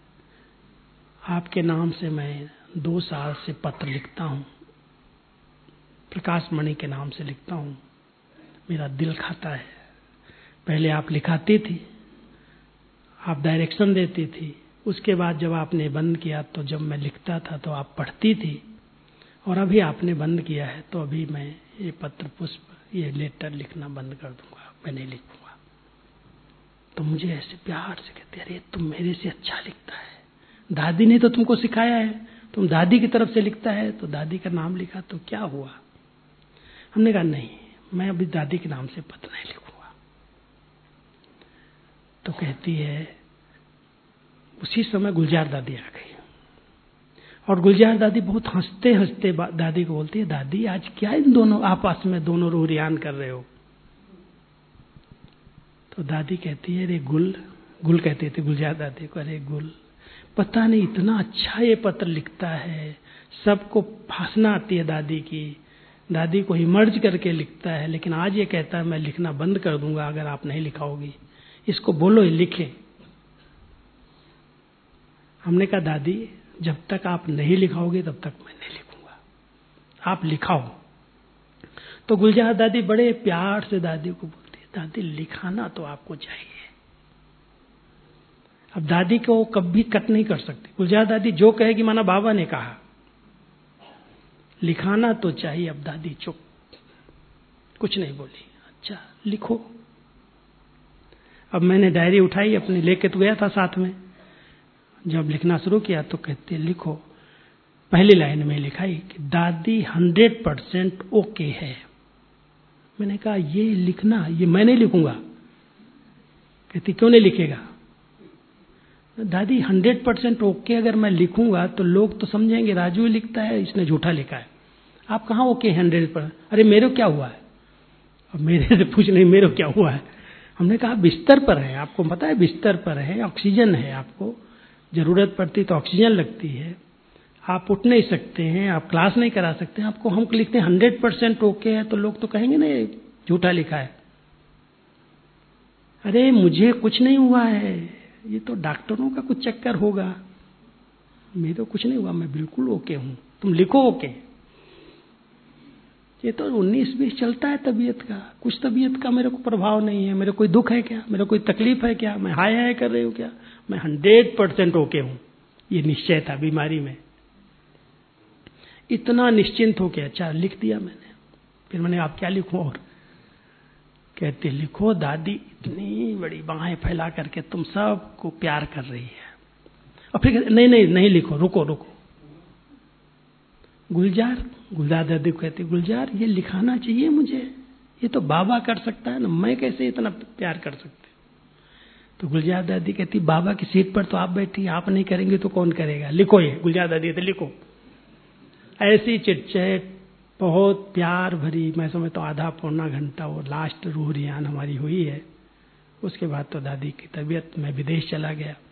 आपके नाम से मैं 2 साल से पत्र लिखता हूँ, प्रकाश मणि के नाम से लिखता हूँ, मेरा दिल खाता है। पहले आप लिखाती थी, आप डायरेक्शन देती थी, उसके बाद जब आपने बंद किया तो जब मैं लिखता था तो आप पढ़ती थी, और अभी आपने बंद किया है तो अभी मैं ये पत्र पुष्प, ये लेटर लिखना बंद कर दूंगा, मैं नहीं लिखूंगा। तो मुझे ऐसे प्यार से कहते, अरे तुम मेरे से अच्छा लिखता है, दादी ने तो तुमको सिखाया है, तुम दादी की तरफ से लिखता है, तो दादी का नाम लिखा तो क्या हुआ? हमने कहा नहीं, मैं अभी दादी के नाम से पत्र नहीं लिखूंगा। तो कहती है, उसी समय गुलजार दादी आ गई, और गुलजार दादी बहुत हंसते हंसते दादी को बोलती है, दादी आज क्या इन दोनों आपस में दोनों रूहरियान कर रहे हो? तो दादी कहती है, अरे गुल कहते थे गुलजार दादी को, अरे गुल, पता नहीं इतना अच्छा ये पत्र लिखता है, सबको भाषणा आती है दादी की, दादी को इमर्ज करके लिखता है, लेकिन आज ये कहता है मैं लिखना बंद कर दूंगा अगर आप नहीं लिखाओगी, इसको बोलो ये लिखे। हमने कहा, दादी जब तक आप नहीं लिखाओगे तब तक मैं नहीं लिखूंगा, आप लिखाओ। तो गुलजार दादी बड़े प्यार से दादी को बोलती है, दादी लिखाना तो आपको चाहिए। अब दादी को कभी कट नहीं कर सकती, गुलजार दादी जो कहेगी माना बाबा ने कहा, लिखाना तो चाहिए। अब दादी चुप, कुछ नहीं बोली, अच्छा लिखो। अब मैंने डायरी उठाई अपनी, लेके तो गया था साथ में, जब लिखना शुरू किया तो कहते लिखो। पहली लाइन में लिखाई कि दादी 100% ओके है। मैंने कहा ये लिखना, ये मैं नहीं लिखूंगा। कहती क्यों नहीं लिखेगा? दादी 100% ओके अगर मैं लिखूंगा तो लोग तो समझेंगे राजू ही लिखता है, इसने झूठा लिखा है। आप कहाँ ओके 100%? अरे मेरे क्या हुआ है? अब मेरे से पूछ नहीं मेरे क्या हुआ है। हमने कहा बिस्तर पर है, आपको पता है बिस्तर पर है, ऑक्सीजन है, आपको जरूरत पड़ती तो ऑक्सीजन लगती है, आप उठ नहीं सकते हैं, आप क्लास नहीं करा सकते हैं, आपको हम लिखते हैं 100% ओके है, तो लोग तो कहेंगे ना झूठा लिखा है। अरे मुझे कुछ नहीं हुआ है, ये तो डॉक्टरों का कुछ चक्कर होगा, मेरे तो कुछ नहीं हुआ, मैं बिल्कुल ओके हूं, तुम लिखो ओके। ये तो 19-20 चलता है तबीयत का, कुछ तबीयत का मेरे को प्रभाव नहीं है, मेरे कोई दुख है क्या, मेरे कोई तकलीफ है क्या, मैं हाय हाय कर रही हूँ क्या, मैं 100% ओके हूं। ये निश्चय था बीमारी में, इतना निश्चिंत हो के अच्छा लिख दिया मैंने। फिर मैंने आप क्या लिखूं? और कहते लिखो दादी इतनी बड़ी बाहें फैला करके तुम सबको प्यार कर रही है। और फिर नहीं लिखो, रुको। गुलजार दादी को कहती, गुलजार ये लिखाना चाहिए मुझे, ये तो बाबा कर सकता है ना, मैं कैसे इतना प्यार कर सकते? तो गुलजार दादी कहती, बाबा की सीट पर तो आप बैठी, आप नहीं करेंगे तो कौन करेगा, लिखो ये। गुलजार दादी कहती लिखो। ऐसी चिटचैट बहुत प्यार भरी, मैं समझता हूँ आधा पौना घंटा वो लास्ट रूह रियान हमारी हुई है। उसके बाद तो दादी की तबीयत, मैं विदेश चला गया,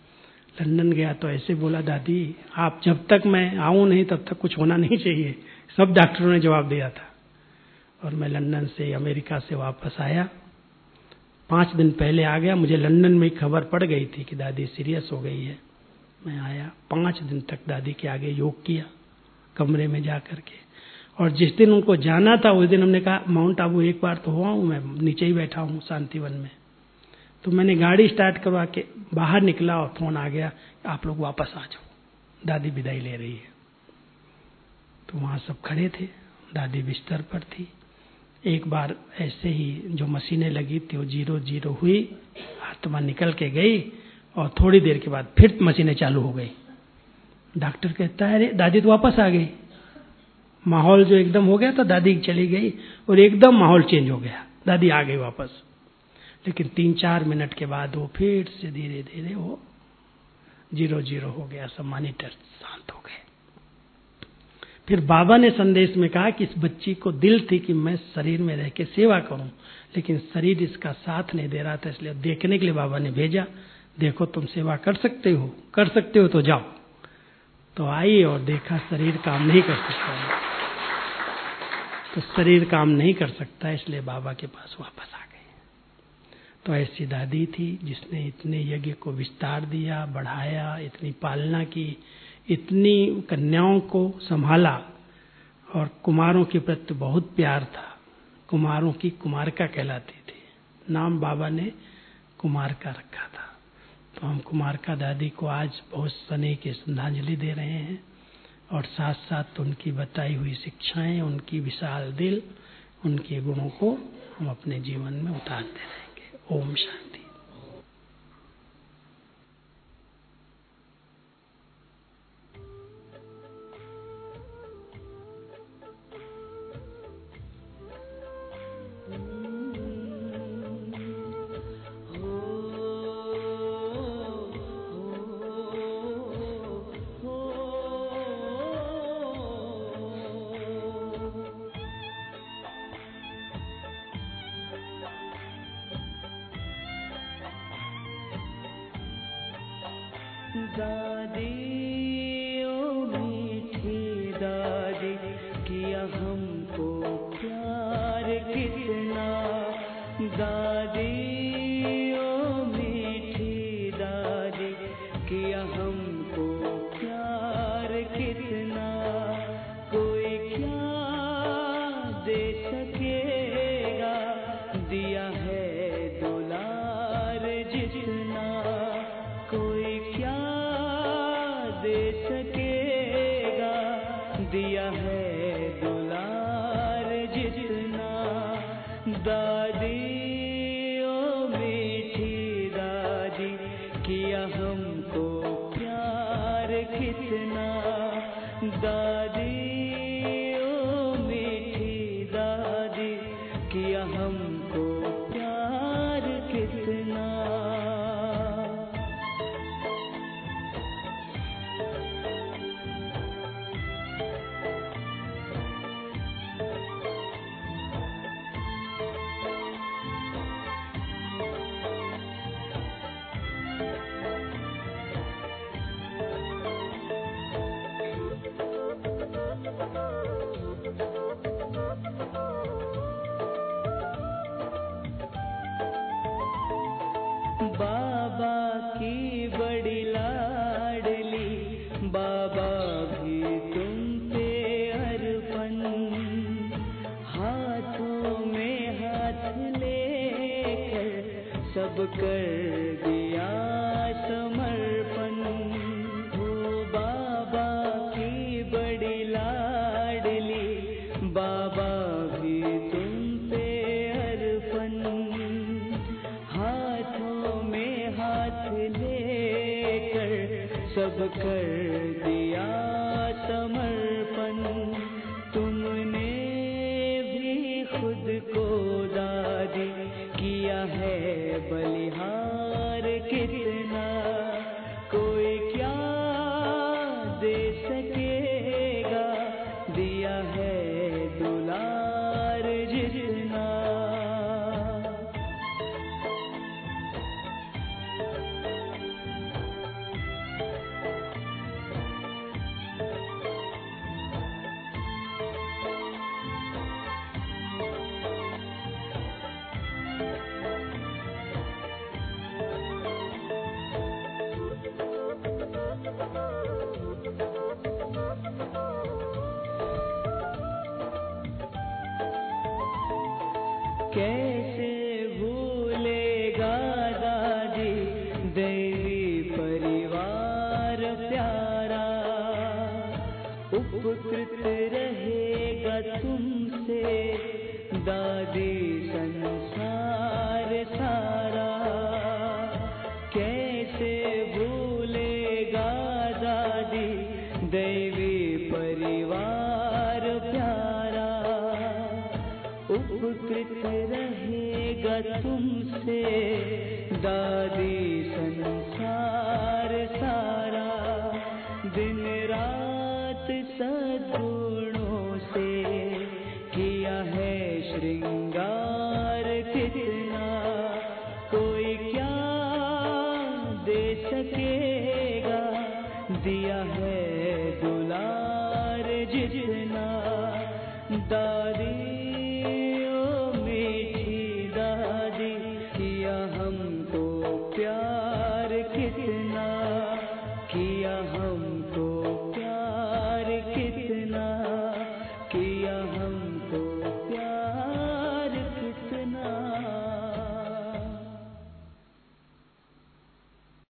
लंदन गया तो ऐसे बोला, दादी आप जब तक मैं आऊं नहीं तब तक कुछ होना नहीं चाहिए, सब डॉक्टरों ने जवाब दिया था। और मैं लंदन से, अमेरिका से वापस आया, 5 दिन पहले आ गया। मुझे लंदन में खबर पड़ गई थी कि दादी सीरियस हो गई है। मैं आया, 5 दिन तक दादी के आगे योग किया कमरे में जा करके। और जिस दिन उनको जाना था उस दिन हमने कहा माउंट आबू एक बार तो हुआ हूं, मैं नीचे ही बैठा हूं शांतिवन में। तो मैंने गाड़ी स्टार्ट करवा के बाहर निकला और फोन आ गया, आप लोग वापस आ जाओ, दादी विदाई ले रही है। तो वहां सब खड़े थे, दादी बिस्तर पर थी। एक बार ऐसे ही जो मशीनें लगी थी वो 0-0 हुई, आत्मा निकल के गई और थोड़ी देर के बाद फिर मशीनें चालू हो गई। डॉक्टर कहता है अरे दादी तो वापस आ गई। माहौल जो एकदम हो गया था, दादी चली गई और एकदम माहौल चेंज हो गया, दादी आ गई वापस। लेकिन 3-4 मिनट के बाद वो फिर से धीरे धीरे वो 0-0 हो गया, सब मॉनिटर शांत हो गए। फिर बाबा ने संदेश में कहा कि इस बच्ची को दिल थी कि मैं शरीर में रह के सेवा करूं, लेकिन शरीर इसका साथ नहीं दे रहा था, इसलिए देखने के लिए बाबा ने भेजा, देखो तुम सेवा कर सकते हो तो जाओ। तो आई और देखा शरीर काम नहीं कर सकता है, तो शरीर काम नहीं कर सकता, इसलिए बाबा के पास वापस आ गए। तो ऐसी दादी थी जिसने इतने यज्ञ को विस्तार दिया, बढ़ाया, इतनी पालना की, इतनी कन्याओं को संभाला और कुमारों के प्रति बहुत प्यार था। कुमारों की कुमारिका कहलाती थी, नाम बाबा ने कुमारिका रखा था। तो हम कुमारिका दादी को आज बहुत स्नेह की श्रद्धांजलि दे रहे हैं और साथ साथ उनकी बताई हुई शिक्षाएं, उनकी विशाल दिल, उनके गुणों को हम अपने जीवन में उतारते रहेंगे। ओम शांति। दादी ओ मीठी दादी, किया हमको प्यार कितना। दादी ओ मीठी दादी, किया हमको प्यार कितना। कोई क्या दे सकेगा, दिया है दुलार जितना। कोई क्या दे सकेगा, दिया है दुलार जितना। दादी ओ मीठी दादी, किया हमको प्यार कितना। दादी ओ मीठी दादी, किया हमको प्यार कितना। बाबा की बड़ी लाडली, बाबा भी तुम पे अर्पण। हाथों में हाथ लेकर सब कर दिया समर्पण। हो बाबा की बड़ी लाडली, बाबा भी तुम पे अर्पण। हाथों में हाथ लेकर सब कर दिया समर्पण। तुमने भी खुद को दादी किया है बलिहार कितना। कोई क्या दे सकेगा, दिया है दुलार जितना। कैसे भूलेगा दादी दैवी परिवार प्यारा। उपकृत रहेगा तुमसे दादी संसार सारा। कैसे भूलेगा दादी दैवी परिवार प्यारा। उपकृत रहेगा तुमसे दादी संसार सारा। दिन रात सद्गुणों से किया है श्रृंगार कितना, कोई क्या दे सकेगा, दिया है